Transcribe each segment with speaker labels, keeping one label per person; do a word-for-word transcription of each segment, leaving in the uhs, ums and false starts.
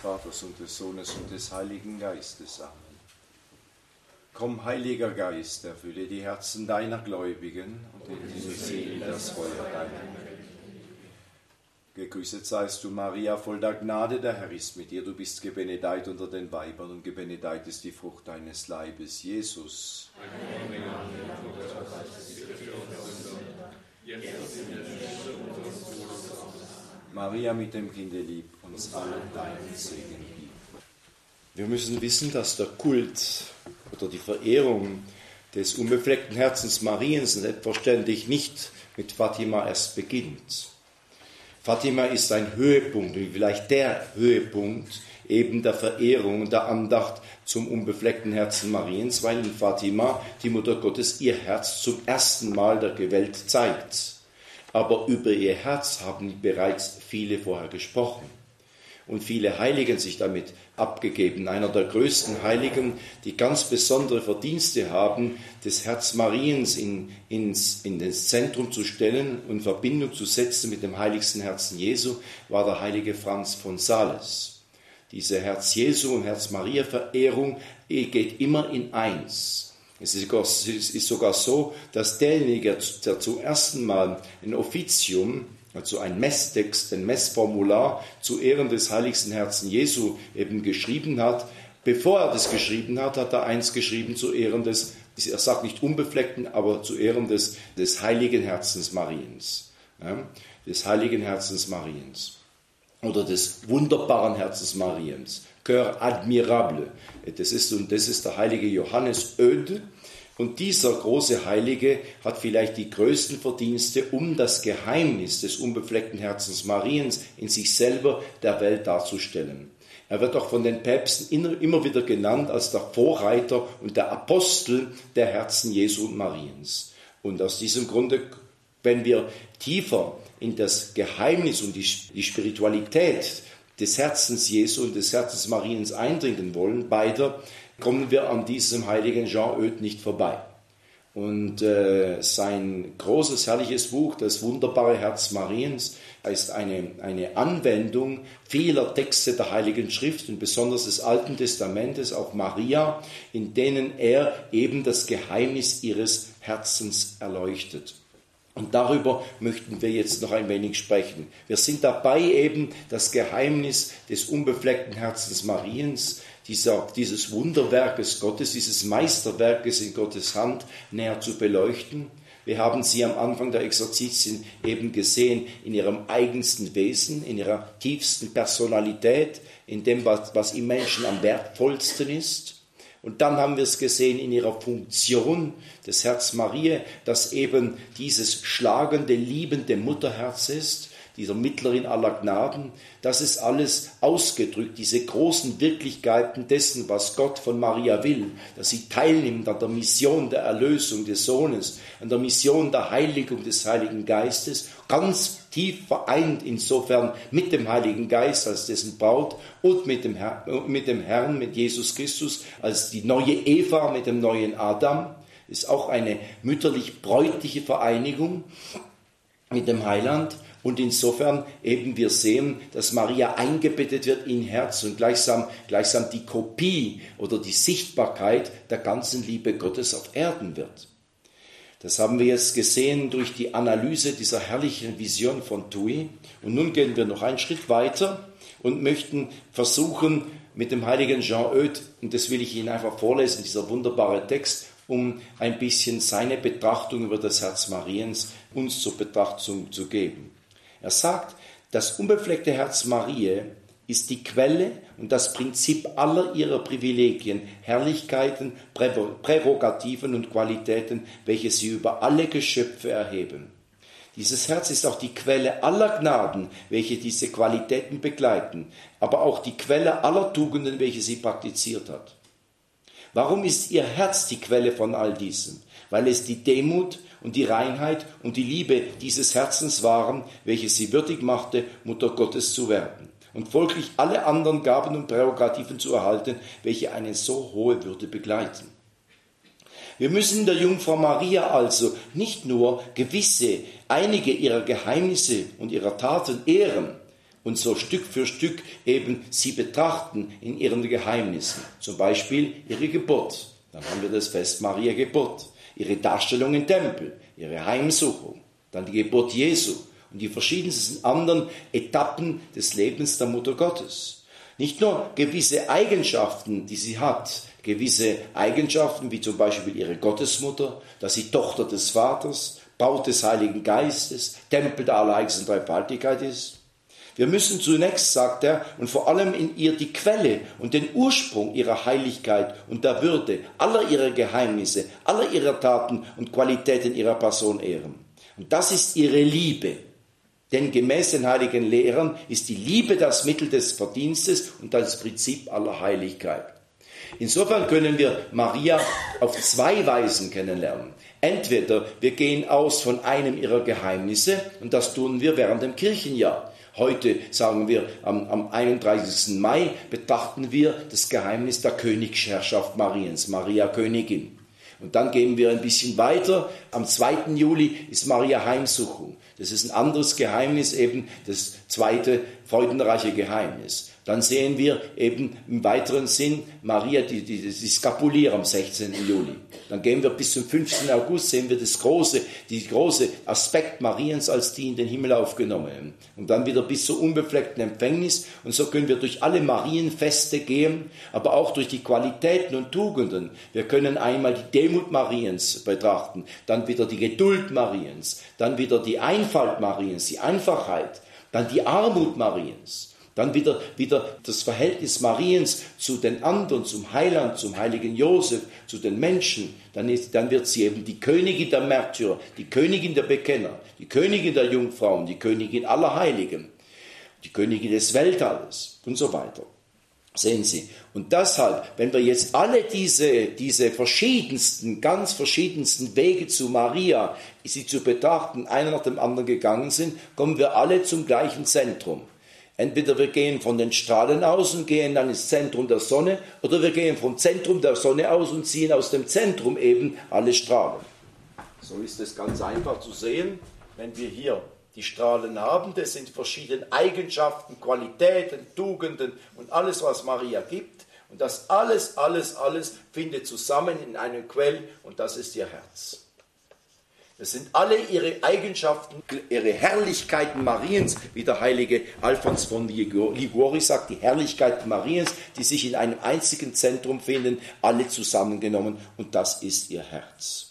Speaker 1: Vaters und des Sohnes und des Heiligen Geistes. Amen. Komm, Heiliger Geist, erfülle die Herzen deiner Gläubigen und in diese Seelen das Feuer deiner Liebe. Gegrüßet seist du, Maria, voll der Gnade, der Herr ist mit dir. Du bist gebenedeit unter den Weibern und gebenedeit ist die Frucht deines Leibes, Jesus. Amen. Maria mit dem Kinde lieb, uns allen deinen Segen gib. Wir müssen wissen, dass der Kult oder die Verehrung des unbefleckten Herzens Mariens selbstverständlich nicht mit Fatima erst beginnt. Fatima ist ein Höhepunkt, vielleicht der Höhepunkt eben der Verehrung und der Andacht zum unbefleckten Herzen Mariens, weil in Fatima die Mutter Gottes ihr Herz zum ersten Mal der Welt zeigt. Aber über ihr Herz haben bereits viele vorher gesprochen. Und viele Heiligen sich damit abgegeben. Einer der größten Heiligen, die ganz besondere Verdienste haben, das Herz Mariens in, ins, in das Zentrum zu stellen und in Verbindung zu setzen mit dem heiligsten Herzen Jesu, war der heilige Franz von Sales. Diese Herz Jesu und Herz Maria Verehrung geht immer in eins. Es ist sogar so, dass derjenige, der zum ersten Mal ein Offizium, also ein Messtext, ein Messformular zu Ehren des heiligsten Herzen Jesu eben geschrieben hat, bevor er das geschrieben hat, hat er eins geschrieben zu Ehren des, er sagt nicht unbefleckten, aber zu Ehren des, des heiligen Herzens Mariens. Ja, des heiligen Herzens Mariens. Oder des wunderbaren Herzens Mariens. Cœur admirable. Das ist, und das ist der heilige Johannes Oede. Und dieser große Heilige hat vielleicht die größten Verdienste, um das Geheimnis des unbefleckten Herzens Mariens in sich selber der Welt darzustellen. Er wird auch von den Päpsten immer wieder genannt als der Vorreiter und der Apostel der Herzen Jesu und Mariens. Und aus diesem Grunde, wenn wir tiefer in das Geheimnis und die, die Spiritualität des Herzens Jesu und des Herzens Mariens eindringen wollen, beider, kommen wir an diesem heiligen Jean Oede nicht vorbei. Und äh, sein großes, herrliches Buch, das wunderbare Herz Mariens, ist eine, eine Anwendung vieler Texte der Heiligen Schrift und besonders des Alten Testamentes auf Maria, in denen er eben das Geheimnis ihres Herzens erleuchtet. Und darüber möchten wir jetzt noch ein wenig sprechen. Wir sind dabei, eben das Geheimnis des unbefleckten Herzens Mariens, dieser, dieses Wunderwerkes Gottes, dieses Meisterwerkes in Gottes Hand näher zu beleuchten. Wir haben sie am Anfang der Exerzitien eben gesehen in ihrem eigensten Wesen, in ihrer tiefsten Personalität, in dem, was, was im Menschen am wertvollsten ist. Und dann haben wir es gesehen in ihrer Funktion des Herz Mariä, das eben dieses schlagende, liebende Mutterherz ist, dieser Mittlerin aller Gnaden. Das ist alles ausgedrückt, diese großen Wirklichkeiten dessen, was Gott von Maria will, dass sie teilnimmt an der Mission der Erlösung des Sohnes, an der Mission der Heiligung des Heiligen Geistes, ganz tief vereint insofern mit dem Heiligen Geist als dessen Braut und mit dem, Herr, mit dem Herrn, mit Jesus Christus als die neue Eva mit dem neuen Adam. Ist auch eine mütterlich-bräutliche Vereinigung mit dem Heiland. Und insofern eben wir sehen, dass Maria eingebettet wird in Herz und gleichsam, gleichsam die Kopie oder die Sichtbarkeit der ganzen Liebe Gottes auf Erden wird. Das haben wir jetzt gesehen durch die Analyse dieser herrlichen Vision von Thuy. Und nun gehen wir noch einen Schritt weiter und möchten versuchen mit dem heiligen Jean Oede, und das will ich Ihnen einfach vorlesen, dieser wunderbare Text, um ein bisschen seine Betrachtung über das Herz Mariens uns zur Betrachtung zu geben. Er sagt, das unbefleckte Herz Mariä ist die Quelle und das Prinzip aller ihrer Privilegien, Herrlichkeiten, Prärogativen und Qualitäten, welche sie über alle Geschöpfe erheben. Dieses Herz ist auch die Quelle aller Gnaden, welche diese Qualitäten begleiten, aber auch die Quelle aller Tugenden, welche sie praktiziert hat. Warum ist ihr Herz die Quelle von all diesem? Weil es die Demut und die Reinheit und die Liebe dieses Herzens waren, welche sie würdig machte, Mutter Gottes zu werden und folglich alle anderen Gaben und Prärogativen zu erhalten, welche eine so hohe Würde begleiten. Wir müssen der Jungfrau Maria also nicht nur gewisse, einige ihrer Geheimnisse und ihrer Taten ehren und so Stück für Stück eben sie betrachten in ihren Geheimnissen. Zum Beispiel ihre Geburt. Dann haben wir das Fest Maria Geburt. Ihre Darstellung im Tempel, ihre Heimsuchung. Dann die Geburt Jesu und die verschiedensten anderen Etappen des Lebens der Mutter Gottes. Nicht nur gewisse Eigenschaften, die sie hat, gewisse Eigenschaften, wie zum Beispiel ihre Gottesmutter, dass sie Tochter des Vaters, Braut des Heiligen Geistes, Tempel der allerheiligsten Dreifaltigkeit ist. Wir müssen zunächst, sagt er, und vor allem in ihr die Quelle und den Ursprung ihrer Heiligkeit und der Würde, aller ihrer Geheimnisse, aller ihrer Taten und Qualitäten ihrer Person ehren. Und das ist ihre Liebe. Denn gemäß den heiligen Lehrern ist die Liebe das Mittel des Verdienstes und das Prinzip aller Heiligkeit. Insofern können wir Maria auf zwei Weisen kennenlernen. Entweder wir gehen aus von einem ihrer Geheimnisse, und das tun wir während dem Kirchenjahr. Heute, sagen wir, am, am einunddreißigsten Mai betrachten wir das Geheimnis der Königsherrschaft Mariens, Maria Königin. Und dann gehen wir ein bisschen weiter. Am zweiten Juli ist Maria Heimsuchung. Das ist ein anderes Geheimnis, eben das zweite freudenreiche Geheimnis. Dann sehen wir eben im weiteren Sinn Maria, die, die, die Skapulier am sechzehnten Juli. Dann gehen wir bis zum fünfzehnten August, sehen wir das große, die große Aspekt Mariens als die in den Himmel aufgenommen. Und dann wieder bis zur unbefleckten Empfängnis. Und so können wir durch alle Marienfeste gehen, aber auch durch die Qualitäten und Tugenden. Wir können einmal die Demut Mariens betrachten, dann wieder die Geduld Mariens, dann wieder die Einfalt Mariens, die Einfachheit, dann die Armut Mariens. Dann wieder, wieder das Verhältnis Mariens zu den anderen, zum Heiland, zum heiligen Josef, zu den Menschen. Dann, ist, dann wird sie eben die Königin der Märtyrer, die Königin der Bekenner, die Königin der Jungfrauen, die Königin aller Heiligen, die Königin des Weltalls und so weiter. Sehen Sie. Und deshalb, wenn wir jetzt alle diese, diese verschiedensten, ganz verschiedensten Wege zu Maria, sie zu betrachten, einer nach dem anderen gegangen sind, kommen wir alle zum gleichen Zentrum. Entweder wir gehen von den Strahlen aus und gehen dann ins Zentrum der Sonne, oder wir gehen vom Zentrum der Sonne aus und ziehen aus dem Zentrum eben alle Strahlen. So ist es ganz einfach zu sehen, wenn wir hier die Strahlen haben. Das sind verschiedene Eigenschaften, Qualitäten, Tugenden und alles, was Maria gibt. Und das alles, alles, alles findet zusammen in einem Quell, und das ist ihr Herz. Das sind alle ihre Eigenschaften, ihre Herrlichkeiten Mariens, wie der heilige Alphons von Liguori sagt, die Herrlichkeiten Mariens, die sich in einem einzigen Zentrum finden, alle zusammengenommen, und das ist ihr Herz.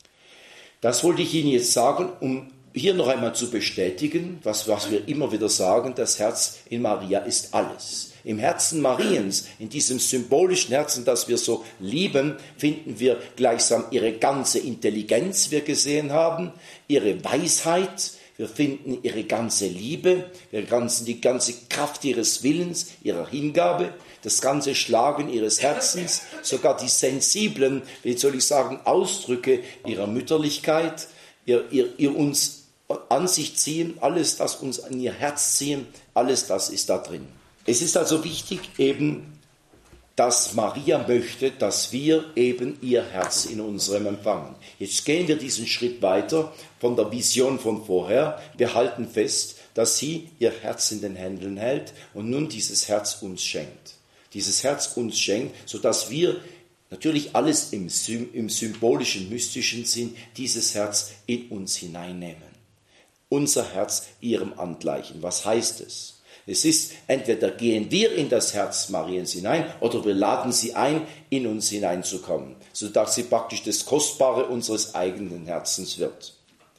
Speaker 1: Das wollte ich Ihnen jetzt sagen, um hier noch einmal zu bestätigen, was, was wir immer wieder sagen, das Herz in Maria ist alles. Im Herzen Mariens, in diesem symbolischen Herzen, das wir so lieben, finden wir gleichsam ihre ganze Intelligenz, wir gesehen haben, ihre Weisheit, wir finden ihre ganze Liebe, wir ganzen, die ganze Kraft ihres Willens, ihrer Hingabe, das ganze Schlagen ihres Herzens, sogar die sensiblen, wie soll ich sagen, Ausdrücke ihrer Mütterlichkeit, ihr, ihr, ihr uns an sich ziehen, alles das uns an ihr Herz ziehen, alles das ist da drin. Es ist also wichtig eben, dass Maria möchte, dass wir eben ihr Herz in unserem empfangen. Jetzt gehen wir diesen Schritt weiter von der Vision von vorher. Wir halten fest, dass sie ihr Herz in den Händen hält und nun dieses Herz uns schenkt. Dieses Herz uns schenkt, sodass wir natürlich alles im, im symbolischen, mystischen Sinn, dieses Herz in uns hineinnehmen. Unser Herz ihrem angleichen. Was heißt es? Es ist, entweder gehen wir in das Herz Mariens hinein oder wir laden sie ein, in uns hineinzukommen, sodass sie praktisch das Kostbare unseres eigenen Herzens wird.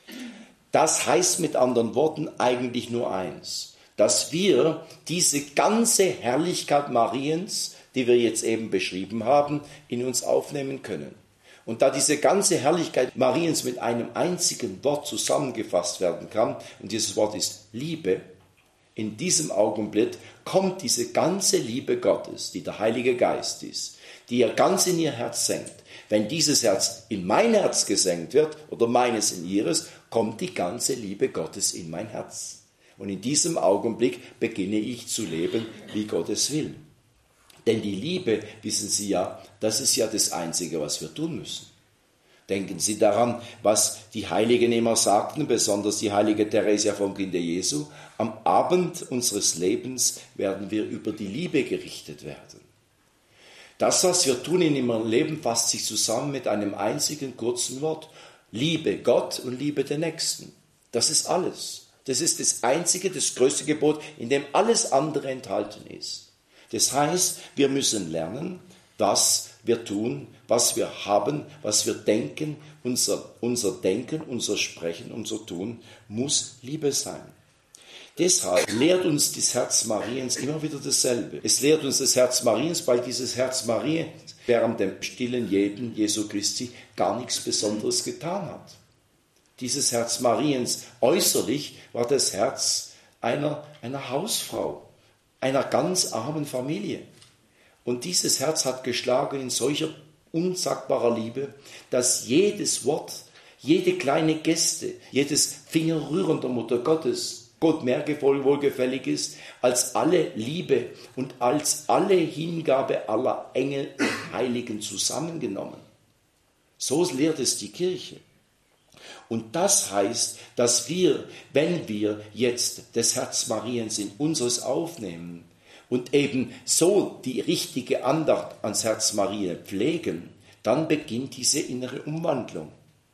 Speaker 1: Das heißt mit anderen Worten eigentlich nur eins, dass wir diese ganze Herrlichkeit Mariens, die wir jetzt eben beschrieben haben, in uns aufnehmen können. Und da diese ganze Herrlichkeit Mariens mit einem einzigen Wort zusammengefasst werden kann, und dieses Wort ist Liebe, in diesem Augenblick kommt diese ganze Liebe Gottes, die der Heilige Geist ist, die er ganz in ihr Herz senkt. Wenn dieses Herz in mein Herz gesenkt wird oder meines in ihres, kommt die ganze Liebe Gottes in mein Herz. Und in diesem Augenblick beginne ich zu leben, wie Gott es will. Denn die Liebe, wissen Sie ja, das ist ja das Einzige, was wir tun müssen. Denken Sie daran, was die Heiligen immer sagten, besonders die heilige Theresia vom Kinde Jesu. Am Abend unseres Lebens werden wir über die Liebe gerichtet werden. Das, was wir tun in ihrem Leben, fasst sich zusammen mit einem einzigen kurzen Wort. Liebe Gott und liebe den Nächsten. Das ist alles. Das ist das einzige, das größte Gebot, in dem alles andere enthalten ist. Das heißt, wir müssen lernen, was wir tun, was wir haben, was wir denken. Unser, unser Denken, unser Sprechen, unser Tun muss Liebe sein. Deshalb lehrt uns das Herz Mariens immer wieder dasselbe. Es lehrt uns das Herz Mariens, weil dieses Herz Mariens während dem stillen Leben Jesu Christi gar nichts Besonderes getan hat. Dieses Herz Mariens äußerlich war das Herz einer, einer Hausfrau, einer ganz armen Familie. Und dieses Herz hat geschlagen in solcher unsagbarer Liebe, dass jedes Wort, jede kleine Geste, jedes Fingerrühren der Mutter Gottes Gott mehr wohlgefällig ist als alle Liebe und als alle Hingabe aller Engel und Heiligen zusammengenommen. So lehrt es die Kirche. Und das heißt, dass wir, wenn wir jetzt das Herz Mariens in unseres aufnehmen und eben so die richtige Andacht ans Herz Maria pflegen, dann beginnt diese innere Umwandlung.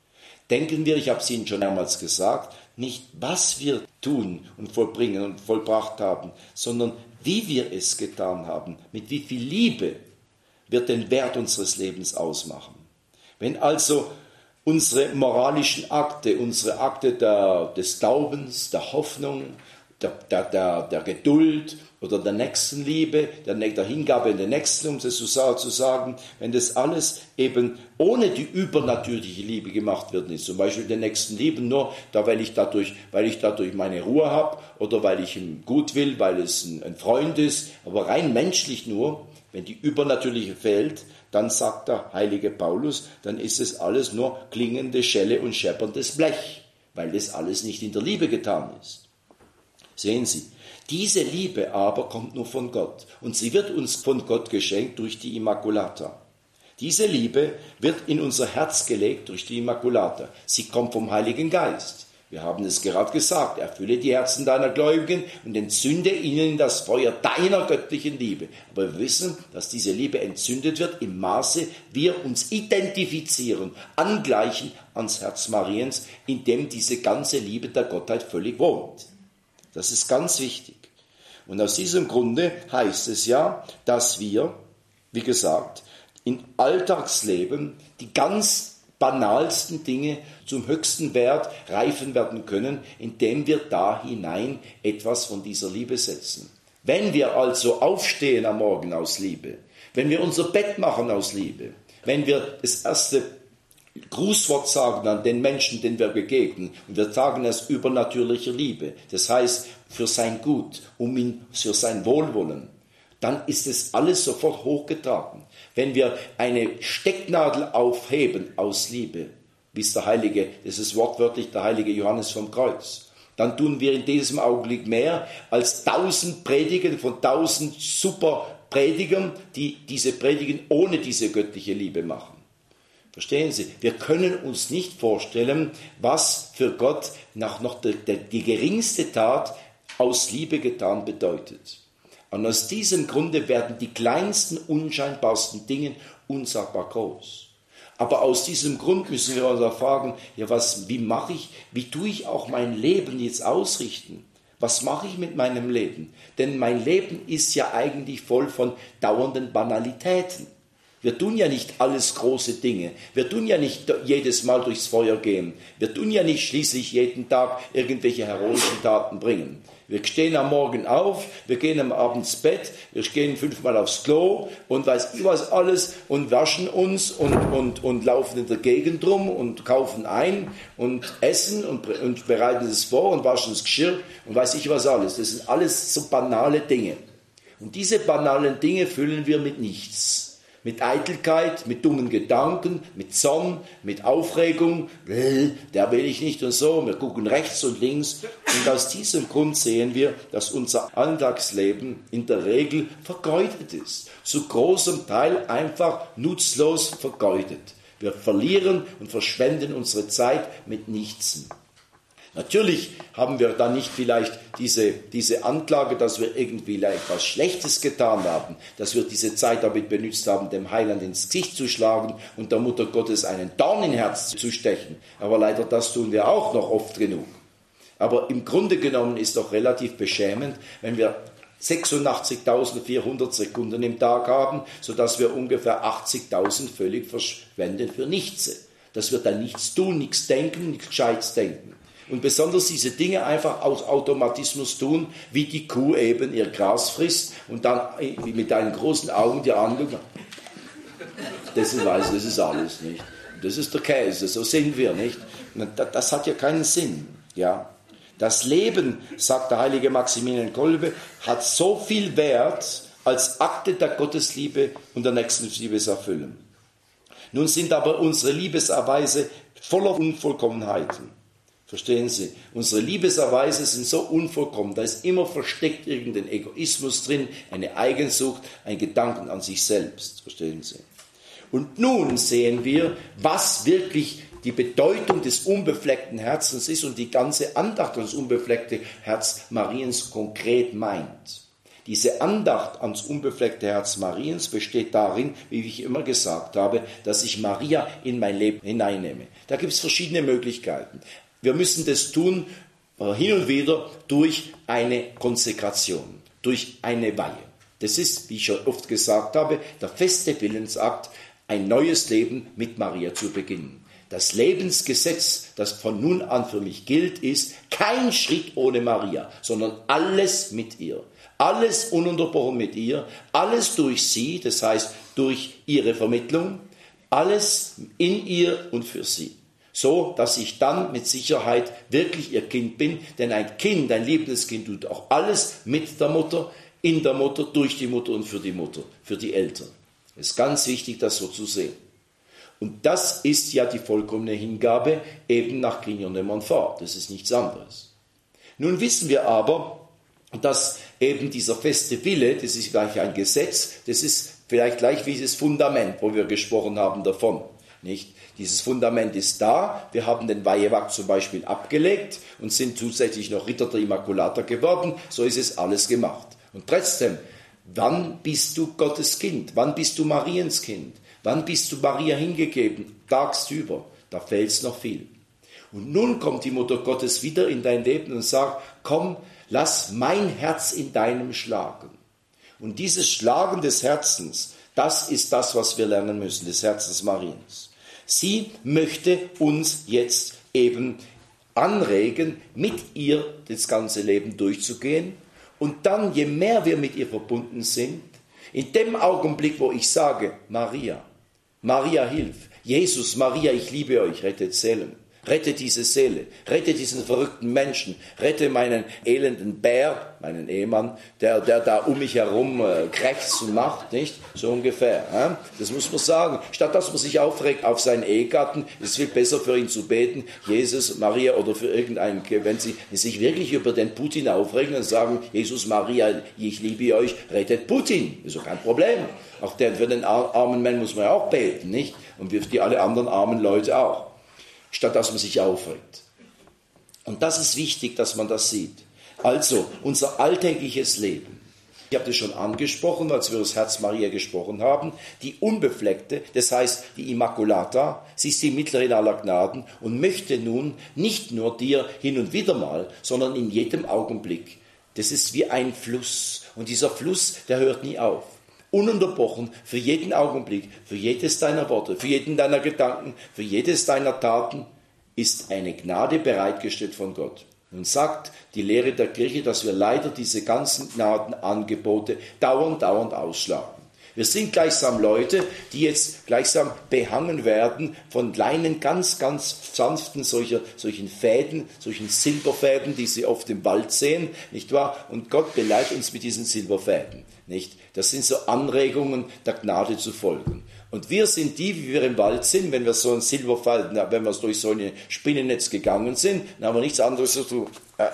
Speaker 1: Denken wir, ich habe es Ihnen schon mehrmals gesagt, nicht was wir tun und vollbringen und vollbracht haben, sondern wie wir es getan haben, mit wie viel Liebe wird den Wert unseres Lebens ausmachen. Wenn also unsere moralischen Akte, unsere Akte der, des Glaubens, der Hoffnung, der, der, der, der Geduld oder der Nächstenliebe, der, der Hingabe in den Nächsten, um es so zu sagen, wenn das alles eben ohne die übernatürliche Liebe gemacht wird, ist zum Beispiel den Nächsten lieben nur, da weil ich dadurch, weil ich dadurch meine Ruhe habe oder weil ich ihm gut will, weil es ein, ein Freund ist, aber rein menschlich nur, wenn die übernatürliche fehlt, dann sagt der heilige Paulus, dann ist es alles nur klingende Schelle und schepperndes Blech, weil das alles nicht in der Liebe getan ist. Sehen Sie, diese Liebe aber kommt nur von Gott und sie wird uns von Gott geschenkt durch die Immaculata. Diese Liebe wird in unser Herz gelegt durch die Immaculata. Sie kommt vom Heiligen Geist. Wir haben es gerade gesagt, erfülle die Herzen deiner Gläubigen und entzünde ihnen das Feuer deiner göttlichen Liebe. Aber wir wissen, dass diese Liebe entzündet wird im Maße, wir uns identifizieren, angleichen ans Herz Mariens, in dem diese ganze Liebe der Gottheit völlig wohnt. Das ist ganz wichtig. Und aus diesem Grunde heißt es ja, dass wir, wie gesagt, im Alltagsleben die ganz banalsten Dinge zum höchsten Wert reifen werden können, indem wir da hinein etwas von dieser Liebe setzen. Wenn wir also aufstehen am Morgen aus Liebe, wenn wir unser Bett machen aus Liebe, wenn wir das erste Grußwort sagen an den Menschen, den wir begegnen, und wir sagen es übernatürlicher Liebe, das heißt für sein Gut, um ihn, für sein Wohlwollen, dann ist es alles sofort hochgetragen. Wenn wir eine Stecknadel aufheben aus Liebe, wie es der Heilige, das ist wortwörtlich der heilige Johannes vom Kreuz, dann tun wir in diesem Augenblick mehr als tausend Predigen von tausend super Predigern, die diese Predigen ohne diese göttliche Liebe machen. Verstehen Sie? Wir können uns nicht vorstellen, was für Gott nach noch die, die, die geringste Tat aus Liebe getan bedeutet. Und aus diesem Grunde werden die kleinsten, unscheinbarsten Dinge unsagbar groß. Aber aus diesem Grund müssen wir uns fragen, ja, was, wie mache ich, wie tue ich auch mein Leben jetzt ausrichten? Was mache ich mit meinem Leben? Denn mein Leben ist ja eigentlich voll von dauernden Banalitäten. Wir tun ja nicht alles große Dinge. Wir tun ja nicht jedes Mal durchs Feuer gehen. Wir tun ja nicht schließlich jeden Tag irgendwelche heroischen Taten bringen. Wir stehen am Morgen auf, wir gehen am Abend ins Bett, wir gehen fünfmal aufs Klo und weiß ich was alles und waschen uns und, und, und laufen in der Gegend rum und kaufen ein und essen und, und bereiten es vor und waschen das Geschirr und weiß ich was alles. Das sind alles so banale Dinge. Und diese banalen Dinge füllen wir mit nichts. Mit Eitelkeit, mit dummen Gedanken, mit Zorn, mit Aufregung, der will ich nicht und so, wir gucken rechts und links. Und aus diesem Grund sehen wir, dass unser Alltagsleben in der Regel vergeudet ist. Zu großem Teil einfach nutzlos vergeudet. Wir verlieren und verschwenden unsere Zeit mit nichts. Natürlich haben wir dann nicht vielleicht diese, diese Anklage, dass wir irgendwie etwas Schlechtes getan haben, dass wir diese Zeit damit benutzt haben, dem Heiland ins Gesicht zu schlagen und der Mutter Gottes einen Dorn in Herz zu stechen. Aber leider, das tun wir auch noch oft genug. Aber im Grunde genommen ist doch relativ beschämend, wenn wir sechsundachtzigtausendvierhundert Sekunden im Tag haben, sodass wir ungefähr achtzigtausend völlig verschwenden für nichts. Dass wir dann nichts tun, nichts denken, nichts Gescheites denken. Und besonders diese Dinge einfach aus Automatismus tun, wie die Kuh eben ihr Gras frisst und dann mit deinen großen Augen dir anguckt. Das ist, weiß, das ist alles, nicht? Das ist der Käse, so sind wir, nicht? Das hat ja keinen Sinn, ja? Das Leben, sagt der heilige Maximilian Kolbe, hat so viel Wert als Akte der Gottesliebe und der Nächstenliebe erfüllen. Nun sind aber unsere Liebeserweise voller Unvollkommenheiten. Verstehen Sie? Unsere Liebeserweise sind so unvollkommen, da ist immer versteckt irgendein Egoismus drin, eine Eigensucht, ein Gedanken an sich selbst. Verstehen Sie? Und nun sehen wir, was wirklich die Bedeutung des unbefleckten Herzens ist und die ganze Andacht ans unbefleckte Herz Mariens konkret meint. Diese Andacht ans unbefleckte Herz Mariens besteht darin, wie ich immer gesagt habe, dass ich Maria in mein Leben hineinnehme. Da gibt es verschiedene Möglichkeiten. Wir müssen das tun, hin und wieder, durch eine Konsekration, durch eine Weihe. Das ist, wie ich schon oft gesagt habe, der feste Willensakt, ein neues Leben mit Maria zu beginnen. Das Lebensgesetz, das von nun an für mich gilt, ist kein Schritt ohne Maria, sondern alles mit ihr. Alles ununterbrochen mit ihr, alles durch sie, das heißt durch ihre Vermittlung, alles in ihr und für sie. So, dass ich dann mit Sicherheit wirklich ihr Kind bin, denn ein Kind, ein liebendes Kind tut auch alles mit der Mutter, in der Mutter, durch die Mutter und für die Mutter, für die Eltern. Es ist ganz wichtig, das so zu sehen. Und das ist ja die vollkommene Hingabe eben nach Grignon de Montfort. Das ist nichts anderes. Nun wissen wir aber, dass eben dieser feste Wille, das ist gleich ein Gesetz, das ist vielleicht gleich wie dieses Fundament, wo wir gesprochen haben davon. Nicht? Dieses Fundament ist da, wir haben den Weihewakt zum Beispiel abgelegt und sind zusätzlich noch Ritter der Immaculata geworden, so ist es alles gemacht. Und trotzdem, wann bist du Gottes Kind? Wann bist du Mariens Kind? Wann bist du Maria hingegeben? Tagsüber, da fehlt es noch viel. Und nun kommt die Mutter Gottes wieder in dein Leben und sagt, komm, lass mein Herz in deinem schlagen. Und dieses Schlagen des Herzens, das ist das, was wir lernen müssen, des Herzens Mariens. Sie möchte uns jetzt eben anregen, mit ihr das ganze Leben durchzugehen. Und dann, je mehr wir mit ihr verbunden sind, in dem Augenblick, wo ich sage, Maria, Maria, hilf, Jesus, Maria, ich liebe euch, rettet Seelen. Rette diese Seele, rette diesen verrückten Menschen, rette meinen elenden Bär, meinen Ehemann, der, der da um mich herum äh, krächzt und macht, nicht? So ungefähr. Äh? Das muss man sagen. Statt dass man sich aufregt auf seinen Ehegatten, ist es viel besser für ihn zu beten, Jesus, Maria oder für irgendeinen, wenn sie sich wirklich über den Putin aufregen und sagen, Jesus, Maria, ich liebe euch, rettet Putin. Ist doch kein Problem. Auch der, für den armen Mann muss man ja auch beten, nicht? Und für die alle anderen armen Leute auch. Statt dass man sich aufregt. Und das ist wichtig, dass man das sieht. Also, unser alltägliches Leben. Ich habe das schon angesprochen, als wir über das Herz Maria gesprochen haben. Die Unbefleckte, das heißt die Immaculata, sie ist die Mittlerin aller Gnaden und möchte nun nicht nur dir hin und wieder mal, sondern in jedem Augenblick. Das ist wie ein Fluss. Und dieser Fluss, der hört nie auf. Ununterbrochen, für jeden Augenblick, für jedes deiner Worte, für jeden deiner Gedanken, für jedes deiner Taten ist eine Gnade bereitgestellt von Gott. Und sagt die Lehre der Kirche, dass wir leider diese ganzen Gnadenangebote dauernd, dauernd ausschlagen. Wir sind gleichsam Leute, die jetzt gleichsam behangen werden von kleinen, ganz, ganz sanften solcher, solchen Fäden, solchen Silberfäden, die Sie oft im Wald sehen, nicht wahr? Und Gott beleidigt uns mit diesen Silberfäden, nicht? Das sind so Anregungen, der Gnade zu folgen. Und wir sind die, wie wir im Wald sind, wenn wir so ein Silberfaden, wenn wir durch so ein Spinnennetz gegangen sind, dann haben wir nichts anderes zu tun. Äh,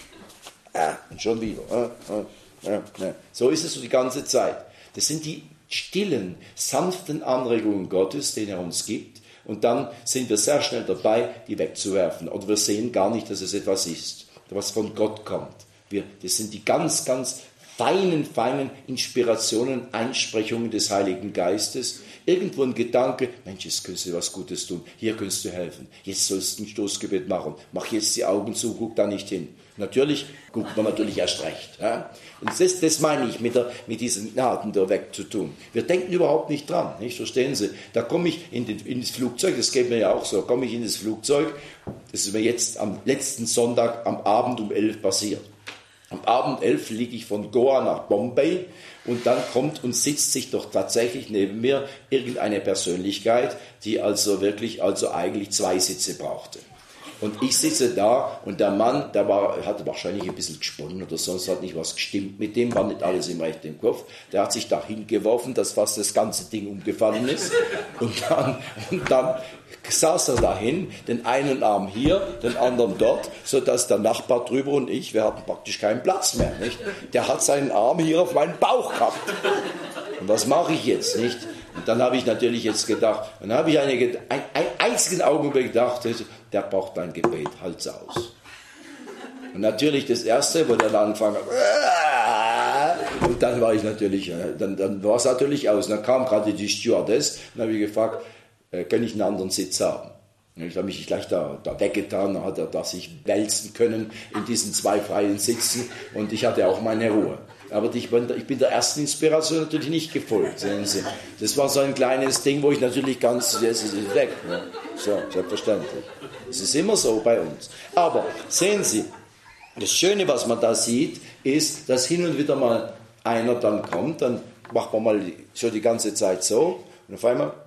Speaker 1: äh, und schon wieder. Äh, äh, äh. So ist es so die ganze Zeit. Das sind die stillen, sanften Anregungen Gottes, den er uns gibt. Und dann sind wir sehr schnell dabei, die wegzuwerfen. Oder wir sehen gar nicht, dass es etwas ist, was von Gott kommt. Wir, das sind die ganz, ganz feinen, feinen Inspirationen, Einsprechungen des Heiligen Geistes. Irgendwo ein Gedanke, Mensch, jetzt könntest du was Gutes tun, hier könntest du helfen, jetzt sollst du ein Stoßgebet machen, mach jetzt die Augen zu, guck da nicht hin. Natürlich guckt man natürlich erst recht. Ja? Und das, das meine ich mit, der, mit diesen Gnaden da wegzutun. Wir denken überhaupt nicht dran, nicht? Verstehen Sie? Da komme ich in, den, in das Flugzeug, das geht mir ja auch so, komme ich in das Flugzeug, das ist mir jetzt am letzten Sonntag am Abend um elf passiert. Am Abend elf fliege ich von Goa nach Bombay und dann kommt und sitzt sich doch tatsächlich neben mir irgendeine Persönlichkeit, die also wirklich, also eigentlich zwei Sitze brauchte. Und ich sitze da und der Mann, der war, hatte wahrscheinlich ein bisschen gesponnen oder sonst hat nicht was gestimmt mit dem, war nicht alles im rechten Kopf. Der hat sich da hingeworfen, dass fast das ganze Ding umgefallen ist. Und dann, und dann saß er dahin, den einen Arm hier, den anderen dort, sodass der Nachbar drüber und ich, wir hatten praktisch keinen Platz mehr. Nicht? Der hat seinen Arm hier auf meinen Bauch gehabt. Und was mache ich jetzt, nicht? Und dann habe ich natürlich jetzt gedacht, dann habe ich eine, ein, einen einzigen Augenblick gedacht, der braucht ein Gebet, halt's aus. Und natürlich das Erste, wo der dann angefangen hat, und dann war ich natürlich, dann, dann war es natürlich aus. Und dann kam gerade die Stewardess und habe ich gefragt, äh, kann ich einen anderen Sitz haben? Und ich habe mich gleich da, da weggetan, dann hat er da sich wälzen können in diesen zwei freien Sitzen und ich hatte auch meine Ruhe. Aber ich bin, ich bin der ersten Inspiration natürlich nicht gefolgt, sehen Sie. Das war so ein kleines Ding, wo ich natürlich ganz, jetzt ist es weg. Ne? So, selbstverständlich. Es ist immer so bei uns. Aber sehen Sie, das Schöne, was man da sieht, ist, dass hin und wieder mal einer dann kommt, dann macht man mal schon die ganze Zeit so und auf einmal,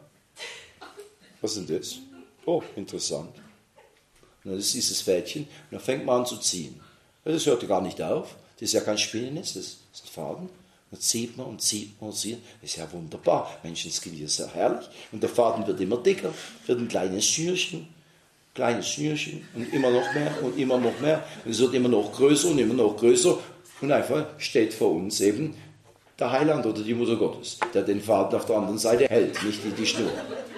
Speaker 1: was ist denn das? Oh, interessant. Und das ist dieses Fädchen und dann fängt man an zu ziehen. Das hört gar nicht auf. Das ist ja kein Spinnennetz, das ist ein Faden. Dann zieht man und zieht man und zieht. Das ist ja wunderbar. Menschenskind ist ja herrlich. Und der Faden wird immer dicker, wird ein kleines Schnürchen, kleines Schnürchen und immer noch mehr und immer noch mehr. Und es wird immer noch größer und immer noch größer. Und einfach steht vor uns eben der Heiland oder die Mutter Gottes, der den Faden auf der anderen Seite hält, nicht die, die Schnur.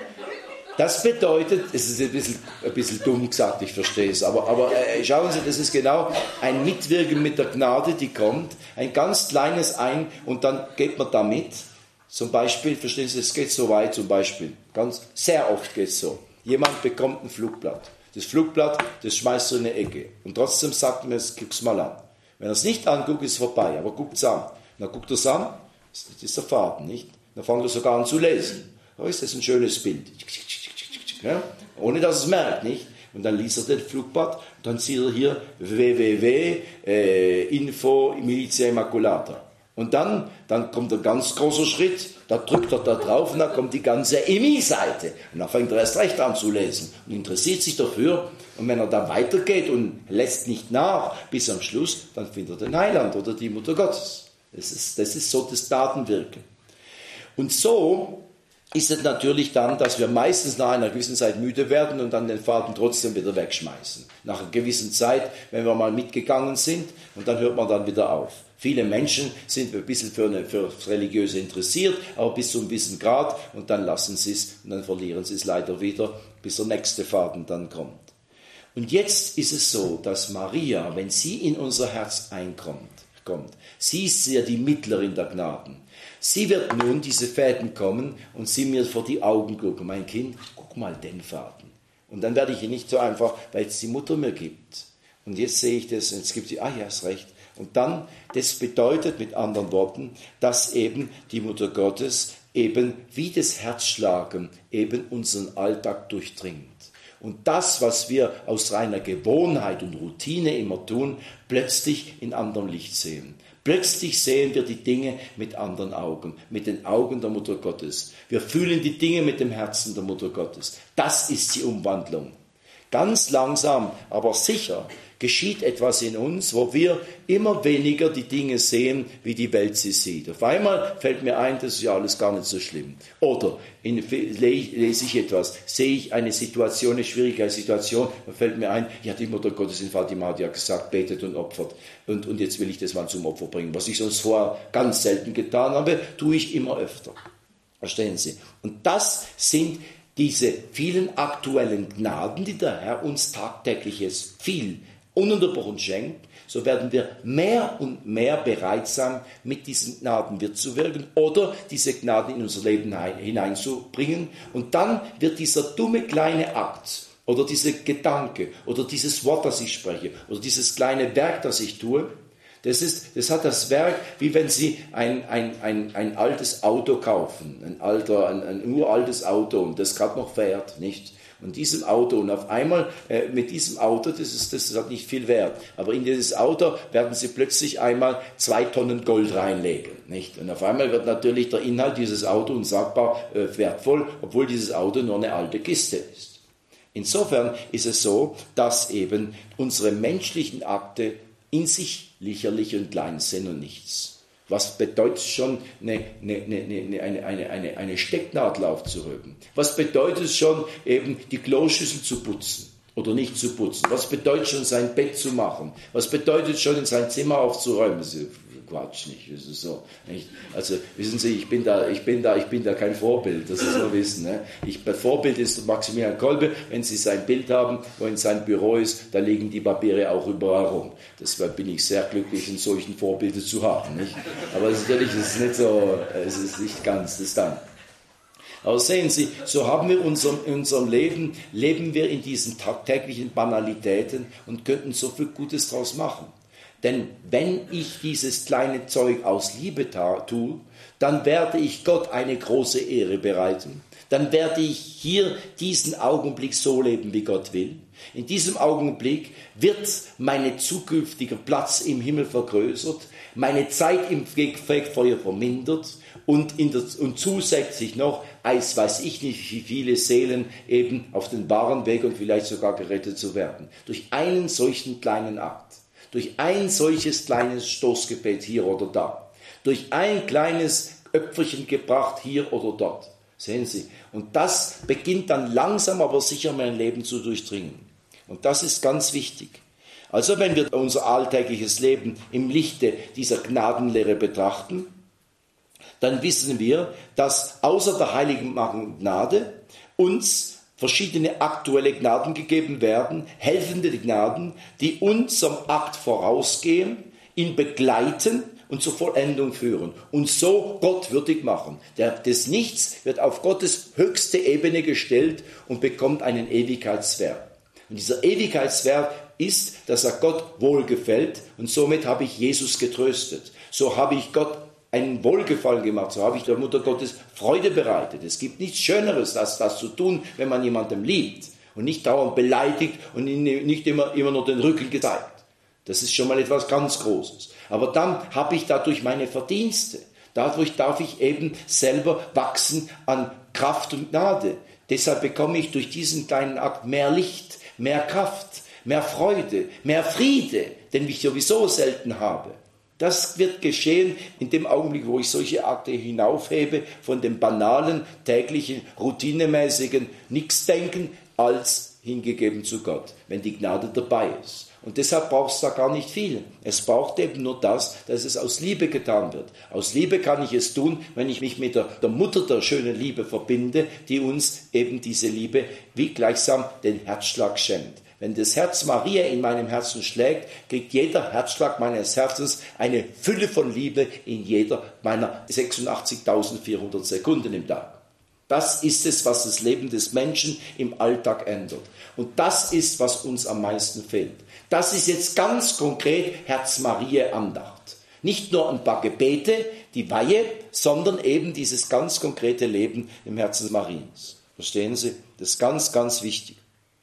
Speaker 1: Das bedeutet, es ist ein bisschen, ein bisschen dumm gesagt, ich verstehe es, aber, aber äh, schauen Sie, das ist genau ein Mitwirken mit der Gnade, die kommt, ein ganz kleines Ein und dann geht man damit, zum Beispiel, verstehen Sie, es geht so weit, zum Beispiel, ganz, sehr oft geht es so, jemand bekommt ein Flugblatt, das Flugblatt, das schmeißt so in eine Ecke und trotzdem sagt man, guck's mal an. Wenn er es nicht anguckt, ist es vorbei, aber guckt es an. Dann guckt er es an, das ist der Faden, nicht? Dann fängt er sogar an zu lesen. Oh, ist das ein schönes Bild. Ja? Ohne dass es merkt, nicht? Und dann liest er den Flugblatt und dann sieht er hier w w w punkt info Milizia Immaculata. Und dann, dann kommt ein ganz großer Schritt, da drückt er da drauf und dann kommt die ganze E M I-Seite. Und dann fängt er erst recht an zu lesen und interessiert sich dafür. Und wenn er dann weitergeht und lässt nicht nach bis am Schluss, dann findet er den Heiland oder die Mutter Gottes. Das ist, das ist so das Datenwirken. Und so ist es natürlich dann, dass wir meistens nach einer gewissen Zeit müde werden und dann den Faden trotzdem wieder wegschmeißen. Nach einer gewissen Zeit, wenn wir mal mitgegangen sind, und dann hört man dann wieder auf. Viele Menschen sind ein bisschen für, eine, für das Religiöse interessiert, aber bis zu einem gewissen Grad, und dann lassen sie es und dann verlieren sie es leider wieder, bis der nächste Faden dann kommt. Und jetzt ist es so, dass Maria, wenn sie in unser Herz einkommt, kommt, sie ist ja die Mittlerin der Gnaden. Sie wird nun diese Fäden kommen und sie mir vor die Augen gucken. Mein Kind, guck mal den Faden. Und dann werde ich ihn nicht so einfach, weil es die Mutter mir gibt. Und jetzt sehe ich das und jetzt gibt sie, ah ja, ist recht. Und dann, das bedeutet mit anderen Worten, dass eben die Mutter Gottes eben wie das Herzschlagen eben unseren Alltag durchdringt. Und das, was wir aus reiner Gewohnheit und Routine immer tun, plötzlich in anderem Licht sehen. Plötzlich sehen wir die Dinge mit anderen Augen, mit den Augen der Mutter Gottes. Wir fühlen die Dinge mit dem Herzen der Mutter Gottes. Das ist die Umwandlung. Ganz langsam, aber sicher geschieht etwas in uns, wo wir immer weniger die Dinge sehen, wie die Welt sie sieht. Auf einmal fällt mir ein, das ist ja alles gar nicht so schlimm. Oder in, lese ich etwas, sehe ich eine Situation, eine schwierige Situation, dann fällt mir ein, ja, die Mutter Gottes in Fatima hat ja gesagt, betet und opfert. Und, und jetzt will ich das mal zum Opfer bringen. Was ich sonst vorher ganz selten getan habe, tue ich immer öfter. Verstehen Sie? Und das sind diese vielen aktuellen Gnaden, die der Herr uns tagtägliches viel ununterbrochen schenkt. So werden wir mehr und mehr bereit sein, mit diesen Gnaden mitzuwirken oder diese Gnaden in unser Leben hineinzubringen. Und dann wird dieser dumme kleine Akt oder dieser Gedanke oder dieses Wort, das ich spreche oder dieses kleine Werk, das ich tue, das, ist, das hat das Werk, wie wenn Sie ein, ein, ein, ein altes Auto kaufen, ein, alter, ein, ein uraltes Auto und das gerade noch fährt, nicht? Und diesem Auto, und auf einmal äh, mit diesem Auto, das ist, das hat nicht viel Wert, aber in dieses Auto werden Sie plötzlich einmal zwei Tonnen Gold reinlegen, nicht? Und auf einmal wird natürlich der Inhalt dieses Autos unsagbar äh, wertvoll, obwohl dieses Auto nur eine alte Kiste ist. Insofern ist es so, dass eben unsere menschlichen Akte in sich lächerlich und klein sind und nichts. Was bedeutet schon, eine, eine, eine, eine, eine, eine, eine Stecknadel aufzurücken? Was bedeutet es schon, eben die Kloschüssel zu putzen oder nicht zu putzen? Was bedeutet schon, sein Bett zu machen? Was bedeutet schon, in sein Zimmer aufzuräumen? Das ist Quatsch, nicht? Das ist so, nicht? Also, wissen Sie, ich bin da, ich bin da, ich bin da kein Vorbild, das ist nur wissen. Ne? Ich, Vorbild ist Maximilian Kolbe. Wenn Sie sein Bild haben, wo in seinem Büro ist, da liegen die Papiere auch überall rum. Deshalb bin ich sehr glücklich, in solchen Vorbilder zu haben. Nicht? Aber natürlich ist es nicht so, es ist nicht ganz das dann. Aber sehen Sie, so haben wir unserem, in unserem Leben, leben wir in diesen tagtäglichen Banalitäten und könnten so viel Gutes draus machen. Denn wenn ich dieses kleine Zeug aus Liebe tue, dann werde ich Gott eine große Ehre bereiten. Dann werde ich hier diesen Augenblick so leben, wie Gott will. In diesem Augenblick wird mein zukünftiger Platz im Himmel vergrößert, meine Zeit im Fegfeuer vermindert und, in der, und zusätzlich noch, als weiß ich nicht, wie viele Seelen eben auf den wahren Weg und vielleicht sogar gerettet zu werden. Durch einen solchen kleinen Akt. Durch ein solches kleines Stoßgebet hier oder da. Durch ein kleines Öpfelchen gebracht hier oder dort. Sehen Sie? Und das beginnt dann langsam, aber sicher mein Leben zu durchdringen. Und das ist ganz wichtig. Also wenn wir unser alltägliches Leben im Lichte dieser Gnadenlehre betrachten, dann wissen wir, dass außer der heiligen Gnade uns verschiedene aktuelle Gnaden gegeben werden, helfende Gnaden, die unserem Akt vorausgehen, ihn begleiten und zur Vollendung führen und so Gott würdig machen. Der, das Nichts wird auf Gottes höchste Ebene gestellt und bekommt einen Ewigkeitswert. Und dieser Ewigkeitswert ist, dass er Gott wohlgefällt und somit habe ich Jesus getröstet. So habe ich Gott einen Wohlgefallen gemacht, so habe ich der Mutter Gottes Freude bereitet. Es gibt nichts Schöneres, als das zu tun, wenn man jemandem liebt und nicht dauernd beleidigt und nicht immer, immer nur den Rücken gezeigt. Das ist schon mal etwas ganz Großes. Aber dann habe ich dadurch meine Verdienste. Dadurch darf ich eben selber wachsen an Kraft und Gnade. Deshalb bekomme ich durch diesen kleinen Akt mehr Licht, mehr Kraft, mehr Freude, mehr Friede, den ich sowieso selten habe. Das wird geschehen in dem Augenblick, wo ich solche Akte hinaufhebe von dem banalen, täglichen, routinemäßigen Nicksdenken als hingegeben zu Gott, wenn die Gnade dabei ist. Und deshalb braucht es da gar nicht viel. Es braucht eben nur das, dass es aus Liebe getan wird. Aus Liebe kann ich es tun, wenn ich mich mit der, der Mutter der schönen Liebe verbinde, die uns eben diese Liebe wie gleichsam den Herzschlag schenkt. Wenn das Herz Maria in meinem Herzen schlägt, kriegt jeder Herzschlag meines Herzens eine Fülle von Liebe in jeder meiner sechsundachtzigtausendvierhundert Sekunden im Tag. Das ist es, was das Leben des Menschen im Alltag ändert. Und das ist, was uns am meisten fehlt. Das ist jetzt ganz konkret Herz-Maria-Andacht. Nicht nur ein paar Gebete, die Weihe, sondern eben dieses ganz konkrete Leben im Herzen Mariens. Verstehen Sie? Das ist ganz, ganz wichtig.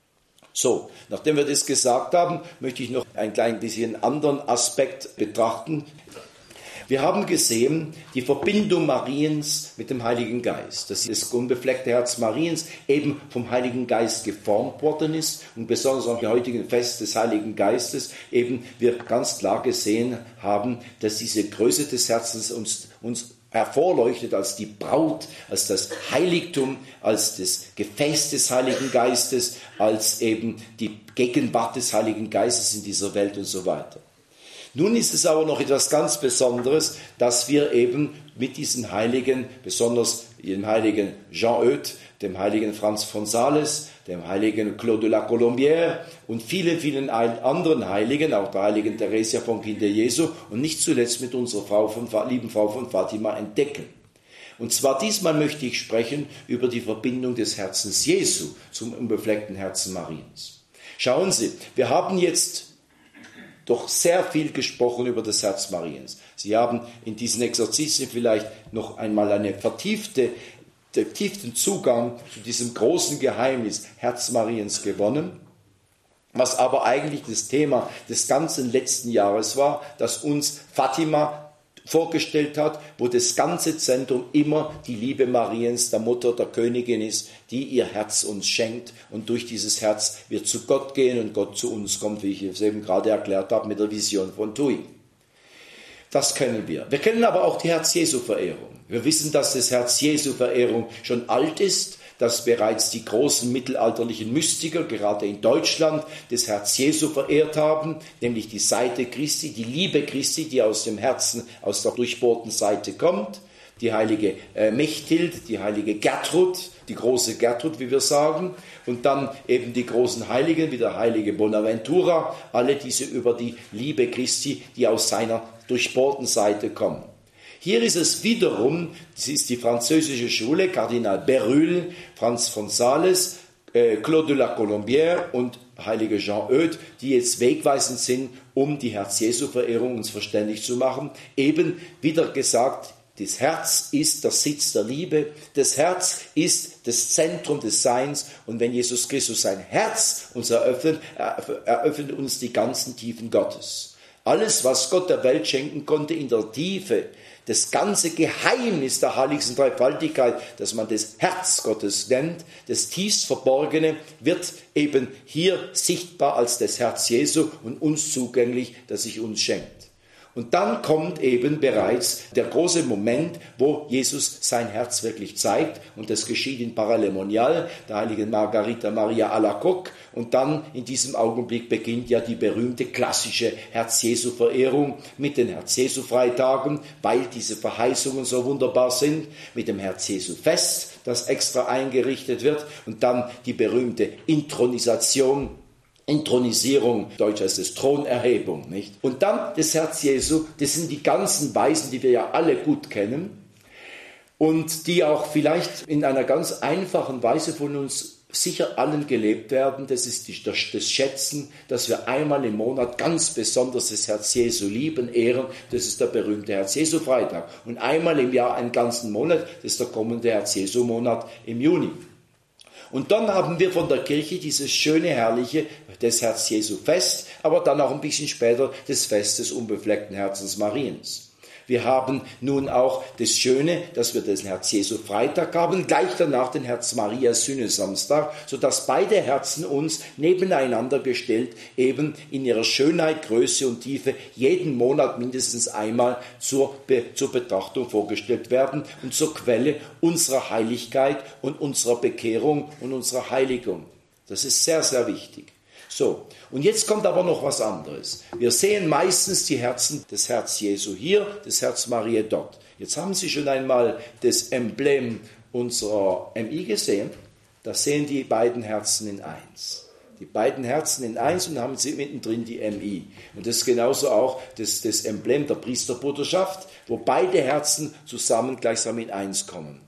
Speaker 1: So, nachdem wir das gesagt haben, möchte ich noch ein klein bisschen anderen Aspekt betrachten. Wir haben gesehen, die Verbindung Mariens mit dem Heiligen Geist, dass das unbefleckte Herz Mariens eben vom Heiligen Geist geformt worden ist und besonders am heutigen Fest des Heiligen Geistes eben wir ganz klar gesehen haben, dass diese Größe des Herzens uns, uns hervorleuchtet als die Braut, als das Heiligtum, als das Gefäß des Heiligen Geistes, als eben die Gegenwart des Heiligen Geistes in dieser Welt und so weiter. Nun ist es aber noch etwas ganz Besonderes, dass wir eben mit diesen Heiligen, besonders dem heiligen Jean Eudes, dem heiligen Franz von Sales, dem heiligen Claude de la Colombière und vielen, vielen anderen Heiligen, auch der heiligen Theresia von Kinder Jesu und nicht zuletzt mit unserer Frau von, lieben Frau von Fatima entdecken. Und zwar diesmal möchte ich sprechen über die Verbindung des Herzens Jesu zum unbefleckten Herzen Mariens. Schauen Sie, wir haben jetzt doch sehr viel gesprochen über das Herz Mariens. Sie haben in diesen Exerzitien vielleicht noch einmal einen vertiefte, vertieften Zugang zu diesem großen Geheimnis Herz Mariens gewonnen, was aber eigentlich das Thema des ganzen letzten Jahres war, das uns Fatima vorgestellt hat, wo das ganze Zentrum immer die Liebe Mariens, der Mutter, der Königin ist, die ihr Herz uns schenkt und durch dieses Herz wir zu Gott gehen und Gott zu uns kommt, wie ich es eben gerade erklärt habe mit der Vision von Tui. Das kennen wir. Wir kennen aber auch die Herz-Jesu-Verehrung. Wir wissen, dass das Herz-Jesu-Verehrung schon alt ist, dass bereits die großen mittelalterlichen Mystiker, gerade in Deutschland, das Herz Jesu verehrt haben, nämlich die Seite Christi, die Liebe Christi, die aus dem Herzen, aus der durchbohrten Seite kommt, die heilige äh, Mechthild, die heilige Gertrud, die große Gertrud, wie wir sagen, und dann eben die großen Heiligen, wie der heilige Bonaventura, alle diese über die Liebe Christi, die aus seiner durchbohrten Seite kommen. Hier ist es wiederum, das ist die französische Schule, Kardinal Berulle, Franz von Sales, äh, Claude de la Colombière und heilige Jean Eudes, die jetzt wegweisend sind, um die Herz-Jesu-Verehrung uns verständlich zu machen. Eben wieder gesagt, das Herz ist der Sitz der Liebe, das Herz ist das Zentrum des Seins und wenn Jesus Christus sein Herz uns eröffnet, eröffnet uns die ganzen Tiefen Gottes. Alles, was Gott der Welt schenken konnte in der Tiefe, das ganze Geheimnis der heiligsten Dreifaltigkeit, das man das Herz Gottes nennt, das tiefst Verborgene, wird eben hier sichtbar als das Herz Jesu und uns zugänglich, das sich uns schenkt. Und dann kommt eben bereits der große Moment, wo Jesus sein Herz wirklich zeigt. Und das geschieht in Paralemonial, der heiligen Margarita Maria Alacoque. Und dann in diesem Augenblick beginnt ja die berühmte klassische Herz-Jesu-Verehrung mit den Herz-Jesu-Freitagen, weil diese Verheißungen so wunderbar sind, mit dem Herz-Jesu-Fest, das extra eingerichtet wird. Und dann die berühmte Intronisation, Intronisierung, Deutsch heißt es Thronerhebung, nicht? Und dann das Herz Jesu, das sind die ganzen Weisen, die wir ja alle gut kennen und die auch vielleicht in einer ganz einfachen Weise von uns sicher allen gelebt werden. Das ist die, das, das Schätzen, dass wir einmal im Monat ganz besonders das Herz Jesu lieben, ehren. Das ist der berühmte Herz Jesu Freitag. Und einmal im Jahr einen ganzen Monat, das ist der kommende Herz Jesu Monat im Juni. Und dann haben wir von der Kirche dieses schöne, herrliche, das Herz Jesu Fest, aber dann auch ein bisschen später das Fest des unbefleckten Herzens Mariens. Wir haben nun auch das Schöne, dass wir den Herz Jesu Freitag haben, gleich danach den Herz Maria Sühne Samstag, sodass beide Herzen uns nebeneinander gestellt eben in ihrer Schönheit, Größe und Tiefe jeden Monat mindestens einmal zur, Be- zur Betrachtung vorgestellt werden und zur Quelle unserer Heiligkeit und unserer Bekehrung und unserer Heiligung. Das ist sehr, sehr wichtig. So, und jetzt kommt aber noch was anderes. Wir sehen meistens die Herzen, das Herz Jesu hier, das Herz Maria dort. Jetzt haben Sie schon einmal das Emblem unserer M I gesehen. Da sehen die beiden Herzen in eins. Die beiden Herzen in eins und haben sie mittendrin die M I. Und das ist genauso auch das, das Emblem der Priesterbruderschaft, wo beide Herzen zusammen gleichsam in eins kommen.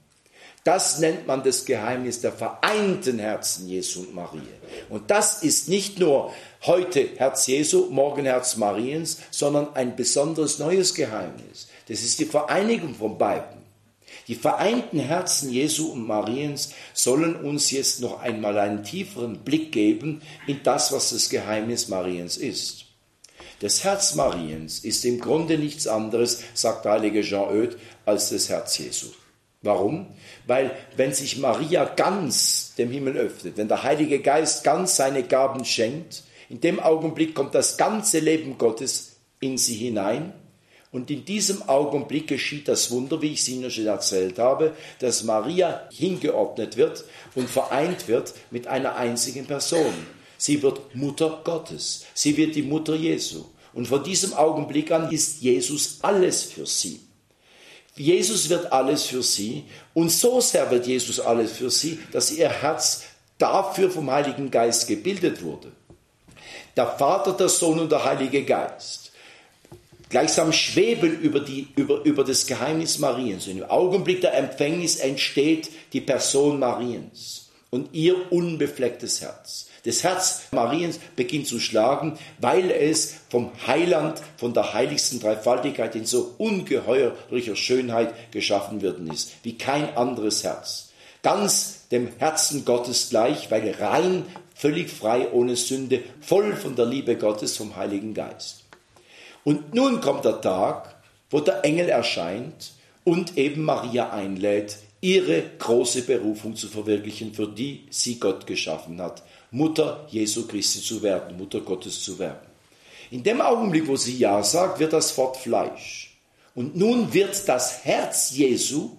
Speaker 1: Das nennt man das Geheimnis der vereinten Herzen Jesu und Maria. Und das ist nicht nur heute Herz Jesu, morgen Herz Mariens, sondern ein besonderes neues Geheimnis. Das ist die Vereinigung von beiden. Die vereinten Herzen Jesu und Mariens sollen uns jetzt noch einmal einen tieferen Blick geben in das, was das Geheimnis Mariens ist. Das Herz Mariens ist im Grunde nichts anderes, sagt der heilige Jean Eudes, als das Herz Jesu. Warum? Weil wenn sich Maria ganz dem Himmel öffnet, wenn der Heilige Geist ganz seine Gaben schenkt, in dem Augenblick kommt das ganze Leben Gottes in sie hinein und in diesem Augenblick geschieht das Wunder, wie ich es Ihnen schon erzählt habe, dass Maria hingeordnet wird und vereint wird mit einer einzigen Person. Sie wird Mutter Gottes, sie wird die Mutter Jesu. Und von diesem Augenblick an ist Jesus alles für sie. Jesus wird alles für sie und so sehr wird Jesus alles für sie, dass ihr Herz dafür vom Heiligen Geist gebildet wurde. Der Vater, der Sohn und der Heilige Geist gleichsam schweben über, die, über, über das Geheimnis Mariens. Und im Augenblick der Empfängnis entsteht die Person Mariens und ihr unbeflecktes Herz. Das Herz Mariens beginnt zu schlagen, weil es vom Heiland, von der heiligsten Dreifaltigkeit in so ungeheuerlicher Schönheit geschaffen worden ist, wie kein anderes Herz. Ganz dem Herzen Gottes gleich, weil rein, völlig frei, ohne Sünde, voll von der Liebe Gottes, vom Heiligen Geist. Und nun kommt der Tag, wo der Engel erscheint und eben Maria einlädt, ihre große Berufung zu verwirklichen, für die sie Gott geschaffen hat, Mutter Jesu Christi zu werden, Mutter Gottes zu werden. In dem Augenblick, wo sie Ja sagt, wird das Wort Fleisch. Und nun wird das Herz Jesu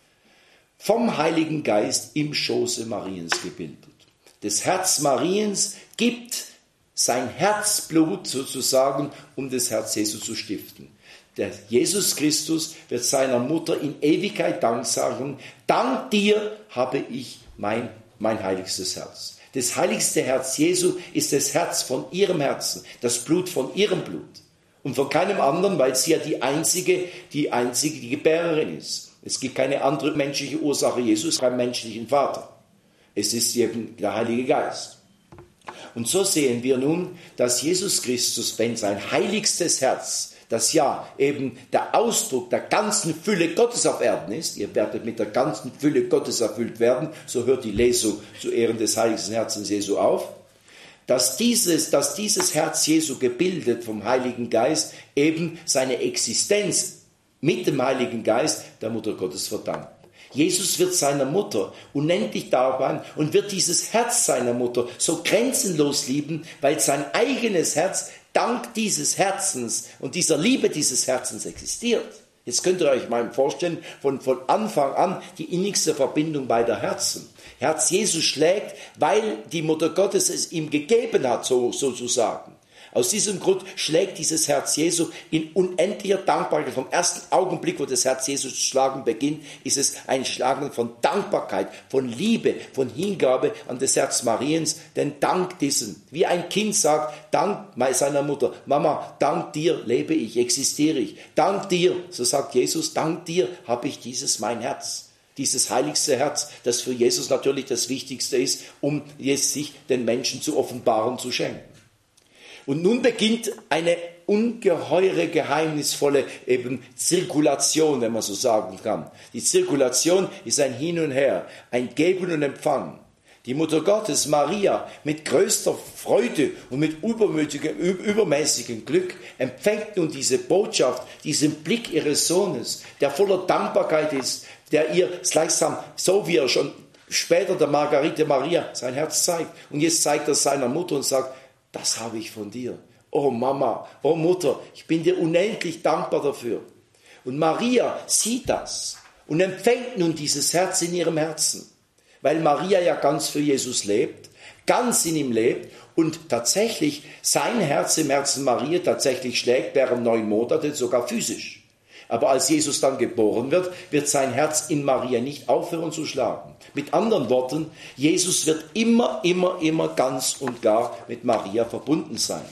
Speaker 1: vom Heiligen Geist im Schoße Mariens gebildet. Das Herz Mariens gibt sein Herzblut sozusagen, um das Herz Jesu zu stiften. Der Jesus Christus wird seiner Mutter in Ewigkeit Dank sagen, dank dir habe ich mein, mein heiligstes Herz. Das heiligste Herz Jesu ist das Herz von ihrem Herzen, das Blut von ihrem Blut. Und von keinem anderen, weil sie ja die einzige, die einzige, die Gebärerin ist. Es gibt keine andere menschliche Ursache Jesus, keinen menschlichen Vater. Es ist eben der Heilige Geist. Und so sehen wir nun, dass Jesus Christus, wenn sein heiligstes Herz, das ja eben der Ausdruck der ganzen Fülle Gottes auf Erden ist, ihr werdet mit der ganzen Fülle Gottes erfüllt werden, so hört die Lesung zu Ehren des heiligsten Herzens Jesu auf, dass dieses, dass dieses Herz Jesu gebildet vom Heiligen Geist eben seine Existenz mit dem Heiligen Geist der Mutter Gottes verdankt. Jesus wird seiner Mutter unendlich dankbar und wird dieses Herz seiner Mutter so grenzenlos lieben, weil sein eigenes Herz dank dieses Herzens und dieser Liebe dieses Herzens existiert. Jetzt könnt ihr euch mal vorstellen, von, von Anfang an die innigste Verbindung beider Herzen. Herz Jesu schlägt, weil die Mutter Gottes es ihm gegeben hat, so, sozusagen. Aus diesem Grund schlägt dieses Herz Jesu in unendlicher Dankbarkeit. Vom ersten Augenblick, wo das Herz Jesu zu schlagen beginnt, ist es ein Schlagen von Dankbarkeit, von Liebe, von Hingabe an das Herz Mariens. Denn dank diesem, wie ein Kind sagt, dank seiner Mutter, Mama, dank dir lebe ich, existiere ich. Dank dir, so sagt Jesus, dank dir habe ich dieses mein Herz. Dieses heiligste Herz, das für Jesus natürlich das Wichtigste ist, um jetzt sich den Menschen zu offenbaren, zu schenken. Und nun beginnt eine ungeheure, geheimnisvolle eben Zirkulation, wenn man so sagen kann. Die Zirkulation ist ein Hin und Her, ein Geben und Empfangen. Die Mutter Gottes, Maria, mit größter Freude und mit übermütigem, übermäßigem Glück empfängt nun diese Botschaft, diesen Blick ihres Sohnes, der voller Dankbarkeit ist, der ihr gleichsam, so wie er schon später der Margarete Maria sein Herz zeigt. Und jetzt zeigt er seiner Mutter und sagt, das habe ich von dir. Oh Mama, oh Mutter, ich bin dir unendlich dankbar dafür. Und Maria sieht das und empfängt nun dieses Herz in ihrem Herzen, weil Maria ja ganz für Jesus lebt, ganz in ihm lebt und tatsächlich sein Herz im Herzen Maria tatsächlich schlägt während neun Monate sogar physisch. Aber als Jesus dann geboren wird, wird sein Herz in Maria nicht aufhören zu schlagen. Mit anderen Worten, Jesus wird immer, immer, immer ganz und gar mit Maria verbunden sein.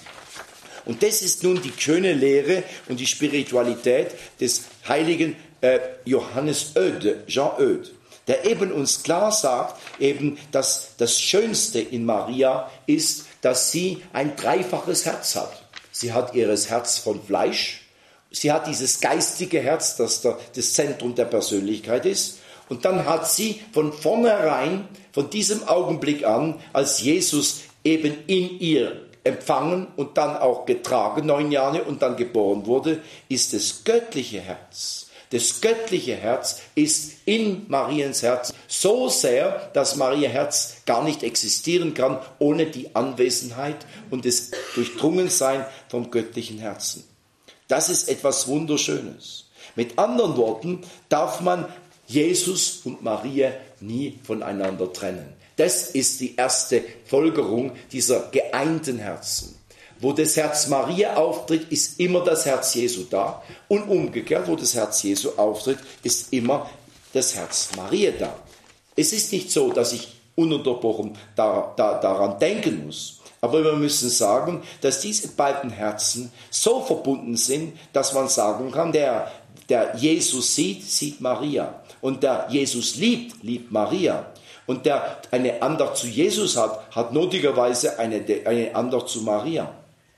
Speaker 1: Und das ist nun die schöne Lehre und die Spiritualität des heiligen äh, Johannes Eudes, Jean Eudes, der eben uns klar sagt, eben, dass das Schönste in Maria ist, dass sie ein dreifaches Herz hat. Sie hat ihres Herz von Fleisch, sie hat dieses geistige Herz, das der, das Zentrum der Persönlichkeit ist. Und dann hat sie von vornherein, von diesem Augenblick an, als Jesus eben in ihr empfangen und dann auch getragen, neun Jahre und dann geboren wurde, ist das göttliche Herz. Das göttliche Herz ist in Mariens Herz so sehr, dass Mariens Herz gar nicht existieren kann, ohne die Anwesenheit und das Durchdrungensein vom göttlichen Herzen. Das ist etwas Wunderschönes. Mit anderen Worten darf man Jesus und Maria nie voneinander trennen. Das ist die erste Folgerung dieser geeinten Herzen. Wo das Herz Maria auftritt, ist immer das Herz Jesu da. Und umgekehrt, wo das Herz Jesu auftritt, ist immer das Herz Maria da. Es ist nicht so, dass ich ununterbrochen da, da, daran denken muss. Aber wir müssen sagen, dass diese beiden Herzen so verbunden sind, dass man sagen kann, der, der Jesus sieht, sieht Maria. Und der Jesus liebt, liebt Maria. Und der eine Andacht zu Jesus hat, hat notwendigerweise eine, eine Andacht zu Maria.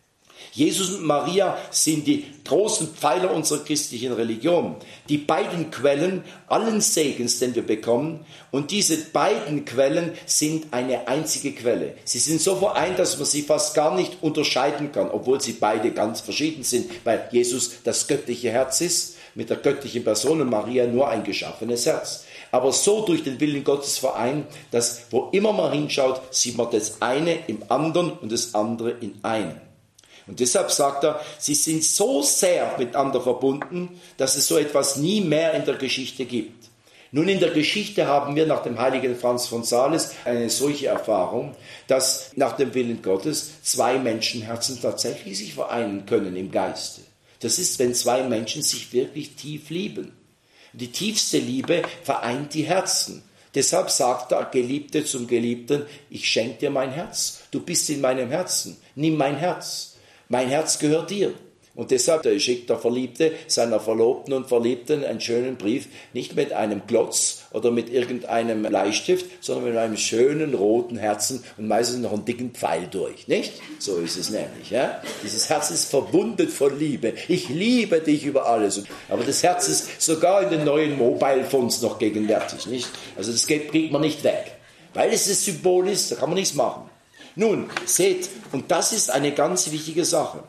Speaker 1: Jesus und Maria sind die großen Pfeiler unserer christlichen Religion. Die beiden Quellen allen Segens, den wir bekommen. Und diese beiden Quellen sind eine einzige Quelle. Sie sind so vereint, dass man sie fast gar nicht unterscheiden kann, obwohl sie beide ganz verschieden sind, weil Jesus das göttliche Herz ist, mit der göttlichen Person und Maria nur ein geschaffenes Herz. Aber so durch den Willen Gottes vereint, dass wo immer man hinschaut, sieht man das eine im anderen und das andere in einem. Und deshalb sagt er, sie sind so sehr miteinander verbunden, dass es so etwas nie mehr in der Geschichte gibt. Nun, in der Geschichte haben wir nach dem heiligen Franz von Sales eine solche Erfahrung, dass nach dem Willen Gottes zwei Menschenherzen tatsächlich sich vereinen können im Geiste. Das ist, wenn zwei Menschen sich wirklich tief lieben. Die tiefste Liebe vereint die Herzen. Deshalb sagt der Geliebte zum Geliebten, ich schenke dir mein Herz. Du bist in meinem Herzen. Nimm mein Herz. Mein Herz gehört dir. Und deshalb schickt der Verliebte seiner Verlobten und Verliebten einen schönen Brief, nicht mit einem Klotz oder mit irgendeinem Bleistift, sondern mit einem schönen roten Herzen und meistens noch einen dicken Pfeil durch, nicht? So ist es nämlich, ja? Dieses Herz ist verwundet von Liebe. Ich liebe dich über alles. Aber das Herz ist sogar in den neuen Mobile Phones noch gegenwärtig, nicht? Also das kriegt man nicht weg. Weil es das Symbol ist, da kann man nichts machen. Nun, seht, und das ist eine ganz wichtige Sache.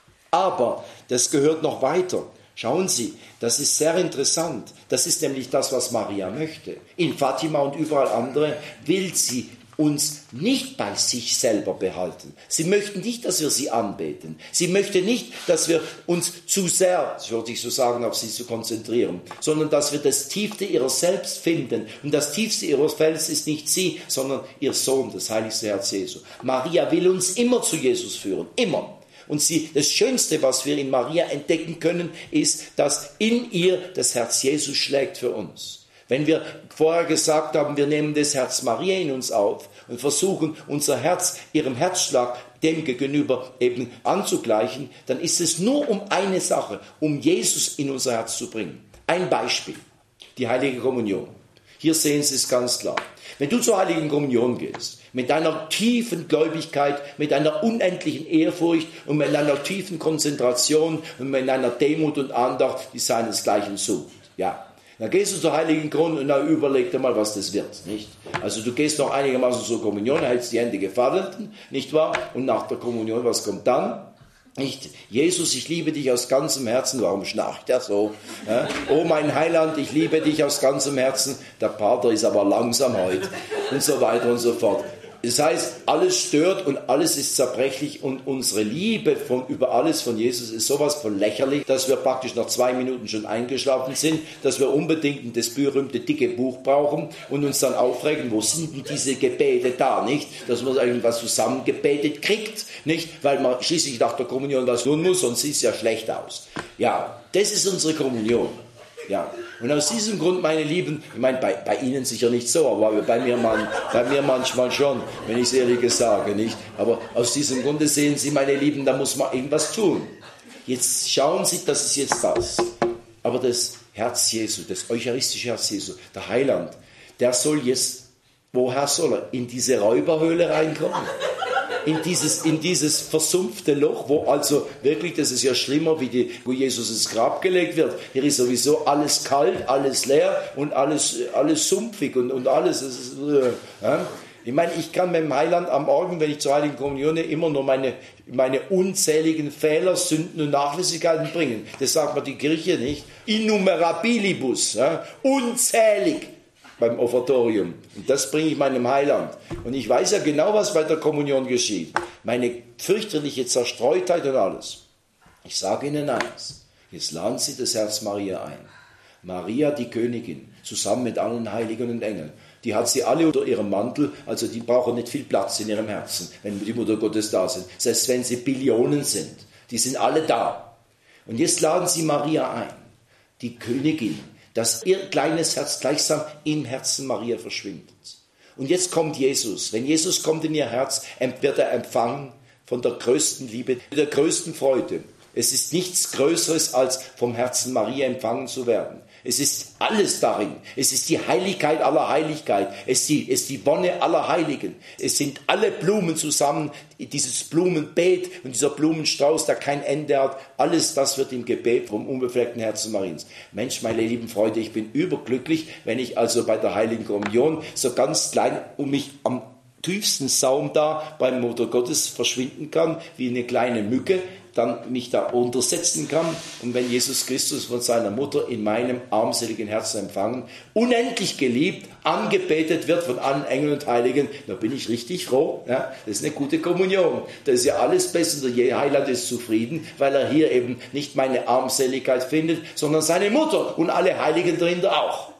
Speaker 1: Aber das gehört noch weiter. Schauen Sie, das ist sehr interessant. Das ist nämlich das, was Maria möchte. In Fatima und überall andere will sie uns nicht bei sich selber behalten. Sie möchten nicht, dass wir sie anbeten. Sie möchte nicht, dass wir uns zu sehr, das würde ich so sagen, auf sie zu konzentrieren, sondern dass wir das Tiefste ihrer selbst finden. Und das Tiefste ihres Feldes ist nicht sie, sondern ihr Sohn, das heiligste Herz Jesu. Maria will uns immer zu Jesus führen, immer. Und sie, das Schönste, was wir in Maria entdecken können, ist, dass in ihr das Herz Jesus schlägt für uns. Wenn wir vorher gesagt haben, wir nehmen das Herz Maria in uns auf und versuchen, unser Herz ihrem Herzschlag dem gegenüber eben anzugleichen, dann ist es nur um eine Sache, um Jesus in unser Herz zu bringen. Ein Beispiel, die Heilige Kommunion. Hier sehen Sie es ganz klar. Wenn du zur Heiligen Kommunion gehst, mit deiner tiefen Gläubigkeit, mit einer unendlichen Ehrfurcht und mit einer tiefen Konzentration und mit einer Demut und Andacht, die seinesgleichen sucht, ja. Dann gehst du zur Heiligen Kommunion und dann überleg dir mal, was das wird, nicht? Also du gehst noch einigermaßen zur Kommunion, hältst die Hände gefaltet, nicht wahr? Und nach der Kommunion, was kommt dann? Nicht, Jesus, ich liebe dich aus ganzem Herzen. Warum schnarcht er so? Ja? Oh mein Heiland, ich liebe dich aus ganzem Herzen. Der Pater ist aber langsam heute. Und so weiter und so fort. Das heißt, alles stört und alles ist zerbrechlich und unsere Liebe von, über alles von Jesus ist sowas von lächerlich, dass wir praktisch nach zwei Minuten schon eingeschlafen sind, dass wir unbedingt das berühmte dicke Buch brauchen und uns dann aufregen, wo sind denn diese Gebete da, nicht? Dass man irgendwas zusammengebetet kriegt, nicht? Weil man schließlich nach der Kommunion was tun muss, sonst sieht es ja schlecht aus. Ja, das ist unsere Kommunion. Ja, und aus diesem Grund, meine Lieben, ich meine, bei, bei Ihnen sicher nicht so, aber bei mir, man, bei mir manchmal schon, wenn ich es ehrlich sage, nicht? Aber aus diesem Grunde sehen Sie, meine Lieben, da muss man irgendwas tun. Jetzt schauen Sie, das ist jetzt das. Aber das Herz Jesu, das eucharistische Herz Jesu, der Heiland, der soll jetzt, woher soll er? In diese Räuberhöhle reinkommen? In dieses, in dieses versumpfte Loch, wo also wirklich, das ist ja schlimmer, wie die, wo Jesus ins Grab gelegt wird. Hier ist sowieso alles kalt, alles leer und alles, alles sumpfig und, und alles. Das ist, ja. Ich meine, ich kann mit dem Heiland am Morgen, wenn ich zur Heiligen Kommunion immer nur meine, meine unzähligen Fehler, Sünden und Nachlässigkeiten bringen. Das sagt man die Kirche nicht. Innumerabilibus, ja. Unzählig. Beim Offertorium. Und das bringe ich meinem Heiland. Und ich weiß ja genau, was bei der Kommunion geschieht. Meine fürchterliche Zerstreutheit und alles. Ich sage Ihnen eins. Jetzt laden Sie das Herz Maria ein. Maria, die Königin, zusammen mit allen Heiligen und Engeln, die hat sie alle unter ihrem Mantel, also die brauchen nicht viel Platz in ihrem Herzen, wenn die Mutter Gottes da sind. Selbst wenn sie Billionen sind, die sind alle da. Und jetzt laden sie Maria ein, die Königin, dass ihr kleines Herz gleichsam im Herzen Maria verschwindet. Und jetzt kommt Jesus. Wenn Jesus kommt in ihr Herz, wird er empfangen von der größten Liebe, der größten Freude. Es ist nichts Größeres, als vom Herzen Maria empfangen zu werden. Es ist alles darin. Es ist die Heiligkeit aller Heiligkeit. Es ist die, es ist die Wonne aller Heiligen. Es sind alle Blumen zusammen, dieses Blumenbeet und dieser Blumenstrauß, der kein Ende hat. Alles das wird im Gebet vom unbefleckten Herzen Mariens. Mensch, meine lieben Freunde, ich bin überglücklich, wenn ich also bei der Heiligen Kommunion so ganz klein um mich am tiefsten Saum da beim Mutter Gottes verschwinden kann, wie eine kleine Mücke, dann mich da untersetzen kann und wenn Jesus Christus von seiner Mutter in meinem armseligen Herzen empfangen, unendlich geliebt, angebetet wird von allen Engeln und Heiligen, da bin ich richtig froh. Ja? Das ist eine gute Kommunion. Da ist ja alles besser, der Heiland ist zufrieden, weil er hier eben nicht meine Armseligkeit findet, sondern seine Mutter und alle Heiligen dahinter auch.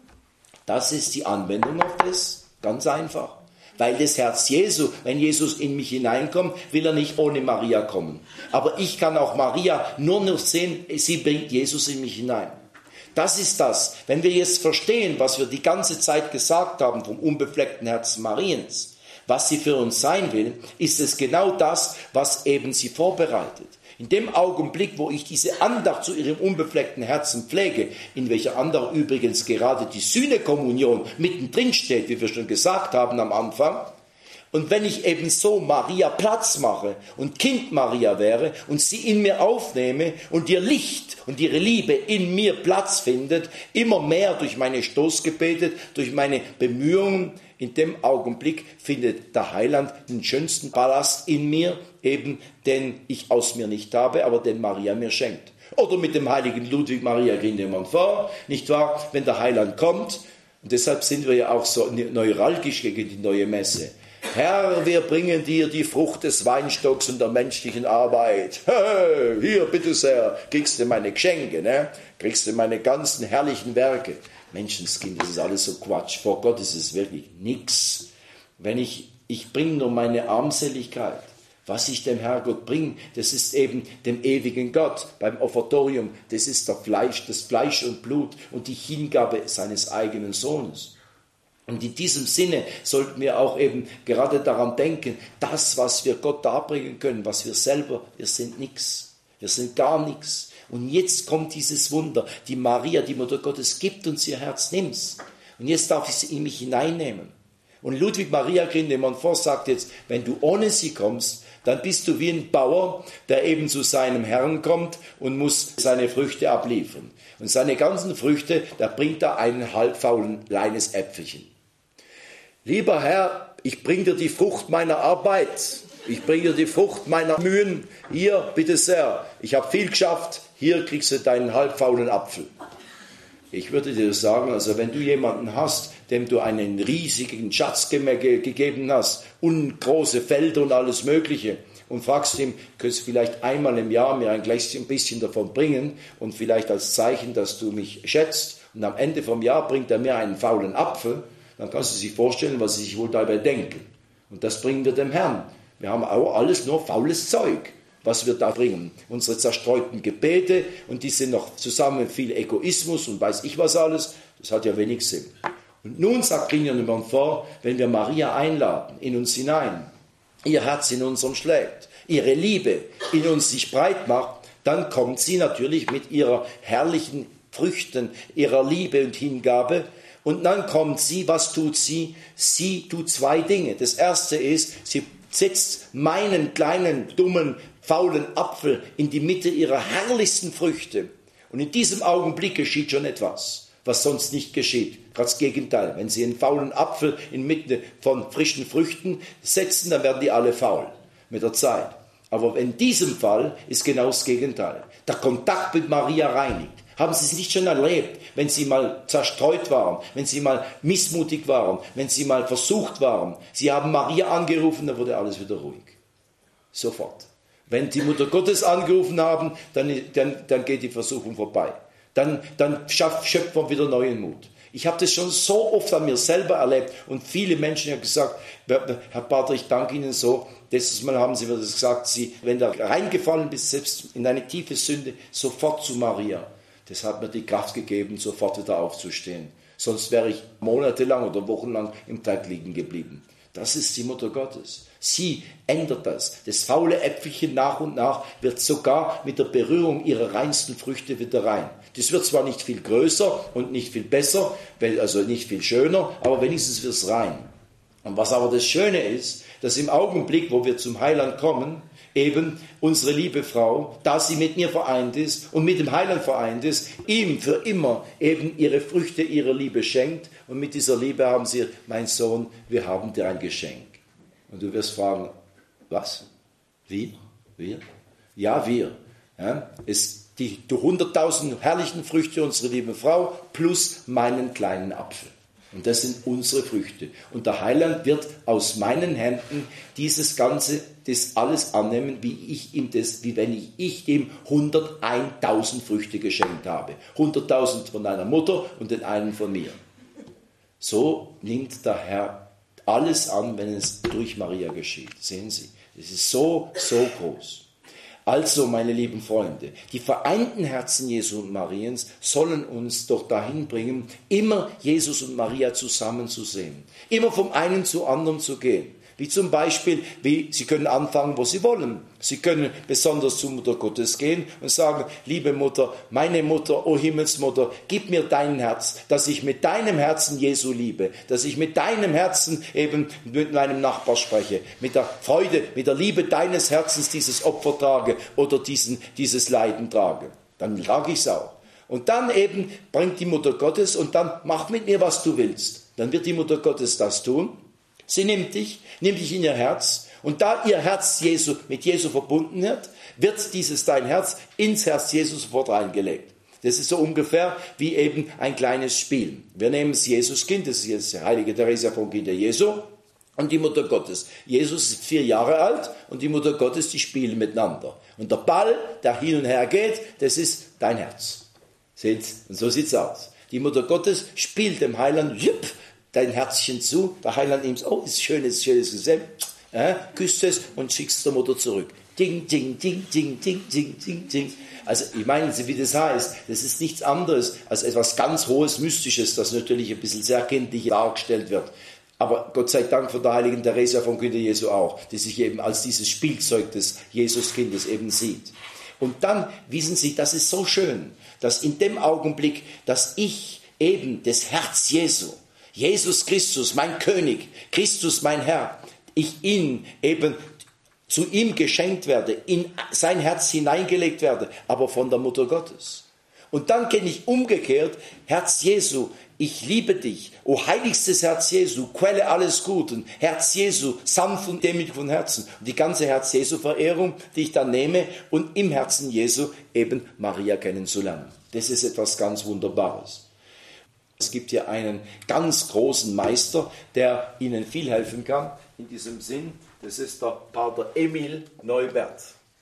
Speaker 1: Das ist die Anwendung auf das, ganz einfach. Weil das Herz Jesu, wenn Jesus in mich hineinkommt, will er nicht ohne Maria kommen. Aber ich kann auch Maria nur noch sehen, sie bringt Jesus in mich hinein. Das ist das. Wenn wir jetzt verstehen, was wir die ganze Zeit gesagt haben vom unbefleckten Herzen Mariens, was sie für uns sein will, ist es genau das, was eben sie vorbereitet. In dem Augenblick, wo ich diese Andacht zu ihrem unbefleckten Herzen pflege, in welcher Andacht übrigens gerade die Sühnekommunion mittendrin steht, wie wir schon gesagt haben am Anfang, und wenn ich eben so Maria Platz mache und Kind Maria wäre und sie in mir aufnehme und ihr Licht und ihre Liebe in mir Platz findet, immer mehr durch meine Stoßgebete, durch meine Bemühungen, in dem Augenblick findet der Heiland den schönsten Palast in mir, eben den ich aus mir nicht habe, aber den Maria mir schenkt. Oder mit dem heiligen Ludwig Maria Grigne de Montfort, nicht wahr, wenn der Heiland kommt, und deshalb sind wir ja auch so neuralgisch gegen die neue Messe. Herr, wir bringen dir die Frucht des Weinstocks und der menschlichen Arbeit. Hey, hier, bitte sehr, kriegst du meine Geschenke, ne? Kriegst du meine ganzen herrlichen Werke. Menschenskind, das ist alles so Quatsch. Vor Gott ist es wirklich nichts. Wenn ich, ich bringe nur meine Armseligkeit. Was ich dem Herrgott bringe, das ist eben dem ewigen Gott beim Offertorium. Das ist der Fleisch, das Fleisch und Blut und die Hingabe seines eigenen Sohnes. Und in diesem Sinne sollten wir auch eben gerade daran denken, das, was wir Gott darbringen können, was wir selber, wir sind nichts. Wir sind gar nichts. Und jetzt kommt dieses Wunder. Die Maria, die Mutter Gottes, gibt uns ihr Herz, nimm's. Und jetzt darf ich sie in mich hineinnehmen. Und Ludwig Maria Grigne de Montfort sagt jetzt, wenn du ohne sie kommst, dann bist du wie ein Bauer, der eben zu seinem Herrn kommt und muss seine Früchte abliefern. Und seine ganzen Früchte, da bringt er einen halbfaulen kleines Äpfelchen. Lieber Herr, ich bringe dir die Frucht meiner Arbeit. Ich bringe dir die Frucht meiner Mühen. Hier, bitte sehr, ich habe viel geschafft. Hier kriegst du deinen halbfaulen Apfel. Ich würde dir sagen, also wenn du jemanden hast, dem du einen riesigen Schatz ge- ge- gegeben hast und große Felder und alles Mögliche und fragst ihm, könntest du vielleicht einmal im Jahr mir ein ein bisschen davon bringen und vielleicht als Zeichen, dass du mich schätzt, und am Ende vom Jahr bringt er mir einen faulen Apfel, dann kannst du sich vorstellen, was sie sich wohl dabei denken. Und das bringen wir dem Herrn. Wir haben auch alles nur faules Zeug, was wir da bringen. Unsere zerstreuten Gebete, und die sind noch zusammen mit viel Egoismus und weiß ich was alles, das hat ja wenig Sinn. Und nun sagt Grigne de Montfort, wenn wir Maria einladen, in uns hinein, ihr Herz in unserem schlägt, ihre Liebe in uns sich breit macht, dann kommt sie natürlich mit ihrer herrlichen Früchten, ihrer Liebe und Hingabe. Und dann kommt sie, was tut sie? Sie tut zwei Dinge. Das erste ist, sie setzt meinen kleinen, dummen, faulen Apfel in die Mitte ihrer herrlichsten Früchte. Und in diesem Augenblick geschieht schon etwas, was sonst nicht geschieht. Gerade das Gegenteil. Wenn sie einen faulen Apfel inmitten von frischen Früchten setzen, dann werden die alle faul mit der Zeit. Aber in diesem Fall ist genau das Gegenteil. Der Kontakt mit Maria reinigt. Haben Sie es nicht schon erlebt, wenn Sie mal zerstreut waren, wenn Sie mal missmutig waren, wenn Sie mal versucht waren? Sie haben Maria angerufen, dann wurde alles wieder ruhig. Sofort. Wenn die Mutter Gottes angerufen haben, dann, dann, dann geht die Versuchung vorbei. dann, dann schöpft man wieder neuen Mut. Ich habe das schon so oft an mir selber erlebt und viele Menschen haben gesagt, Herr Pater, ich danke Ihnen so. Letztes Mal haben Sie mir das gesagt, Sie, wenn du reingefallen bist, selbst in eine tiefe Sünde, sofort zu Maria. Das hat mir die Kraft gegeben, sofort wieder aufzustehen. Sonst wäre ich monatelang oder wochenlang im Dreck liegen geblieben. Das ist die Mutter Gottes. Sie ändert das. Das faule Äpfelchen nach und nach wird sogar mit der Berührung ihrer reinsten Früchte wieder rein. Das wird zwar nicht viel größer und nicht viel besser, also nicht viel schöner, aber wenigstens wird es rein. Und was aber das Schöne ist, dass im Augenblick, wo wir zum Heiland kommen, eben unsere liebe Frau, da sie mit mir vereint ist und mit dem Heiland vereint ist, ihm für immer eben ihre Früchte ihrer Liebe schenkt. Und mit dieser Liebe haben sie, mein Sohn, wir haben dir ein Geschenk. Und du wirst fragen, was? Wie? Wir? Ja, wir. Ja, es, die hunderttausend herrlichen Früchte unserer lieben Frau plus meinen kleinen Apfel. Und das sind unsere Früchte. Und der Heiland wird aus meinen Händen dieses Ganze, das alles annehmen, wie ich ihm das, wie wenn ich, ich ihm hunderttausend Früchte geschenkt habe. hunderttausend von deiner Mutter und den einen von mir. So nimmt der Herr alles an, wenn es durch Maria geschieht. Sehen Sie, es ist so, so groß. Also, meine lieben Freunde, die vereinten Herzen Jesu und Mariens sollen uns doch dahin bringen, immer Jesus und Maria zusammen zu sehen. Immer vom einen zu anderen zu gehen. Wie zum Beispiel, wie Sie können anfangen, wo Sie wollen. Sie können besonders zur Mutter Gottes gehen und sagen, liebe Mutter, meine Mutter, o Himmelsmutter, gib mir dein Herz, dass ich mit deinem Herzen Jesu liebe, dass ich mit deinem Herzen eben mit meinem Nachbar spreche, mit der Freude, mit der Liebe deines Herzens dieses Opfer trage oder diesen, dieses Leiden trage. Dann trage ich es auch. Und dann eben bringt die Mutter Gottes und dann mach mit mir, was du willst. Dann wird die Mutter Gottes das tun. Sie nimmt dich, nimmt dich in ihr Herz und da ihr Herz Jesu mit Jesu verbunden wird, wird dieses dein Herz ins Herz Jesus sofort reingelegt. Das ist so ungefähr wie eben ein kleines Spiel. Wir nehmen das Jesuskind, das ist jetzt die heilige Theresia von Kinder Jesu und die Mutter Gottes. Jesus ist vier Jahre alt und die Mutter Gottes, die spielen miteinander. Und der Ball, der hin und her geht, das ist dein Herz. Seht, und so sieht's aus. Die Mutter Gottes spielt dem Heiland, jupp, dein Herzchen zu, der Heiland nimmt es, oh, ist schönes, schönes Gesell, äh, küsst es und schickt es der Mutter zurück. Ding, ding, ding, ding, ding, ding, ding, ding. Also, ich meine, wie das heißt, das ist nichts anderes als etwas ganz Hohes, Mystisches, das natürlich ein bisschen sehr kindlich dargestellt wird. Aber Gott sei Dank von der heiligen Theresia von Kinder Jesu auch, die sich eben als dieses Spielzeug des Jesuskindes eben sieht. Und dann, wissen Sie, das ist so schön, dass in dem Augenblick, dass ich eben das Herz Jesu, Jesus Christus, mein König, Christus, mein Herr, ich ihn eben zu ihm geschenkt werde, in sein Herz hineingelegt werde, aber von der Mutter Gottes. Und dann kenne ich umgekehrt, Herz Jesu, ich liebe dich, o heiligstes Herz Jesu, Quelle alles Guten, Herz Jesu, sanft und demütig von Herzen. Und die ganze Herz Jesu Verehrung, die ich dann nehme und im Herzen Jesu eben Maria kennenzulernen. Das ist etwas ganz Wunderbares. Es gibt hier einen ganz großen Meister, der Ihnen viel helfen kann in diesem Sinn. Das ist der Pater Emil Neubert.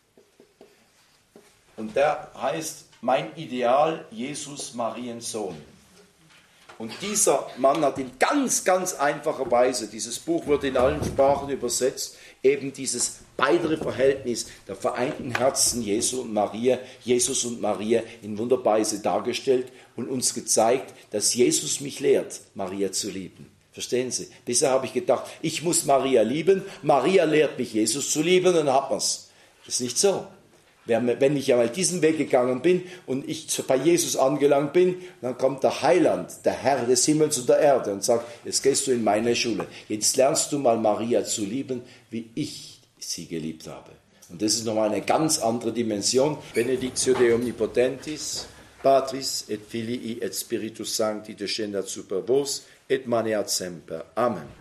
Speaker 1: Und der heißt Mein Ideal, Jesus Mariens Sohn. Und dieser Mann hat in ganz, ganz einfacher Weise, dieses Buch wird in allen Sprachen übersetzt, eben dieses beidere Verhältnis der vereinten Herzen Jesu und Maria, Jesus und Maria in wunderbarer Weise dargestellt und uns gezeigt, dass Jesus mich lehrt, Maria zu lieben. Verstehen Sie? Bisher habe ich gedacht, ich muss Maria lieben, Maria lehrt mich, Jesus zu lieben, dann hat man es. Das ist nicht so. Wenn ich einmal diesen Weg gegangen bin und ich bei Jesus angelangt bin, dann kommt der Heiland, der Herr des Himmels und der Erde und sagt, jetzt gehst du in meine Schule. Jetzt lernst du mal Maria zu lieben, wie ich sie geliebt habe. Und das ist nochmal eine ganz andere Dimension. Benedictio Dei Omnipotentis, Patris et Filii et Spiritus Sancti descendat super vos et maneat semper. Amen.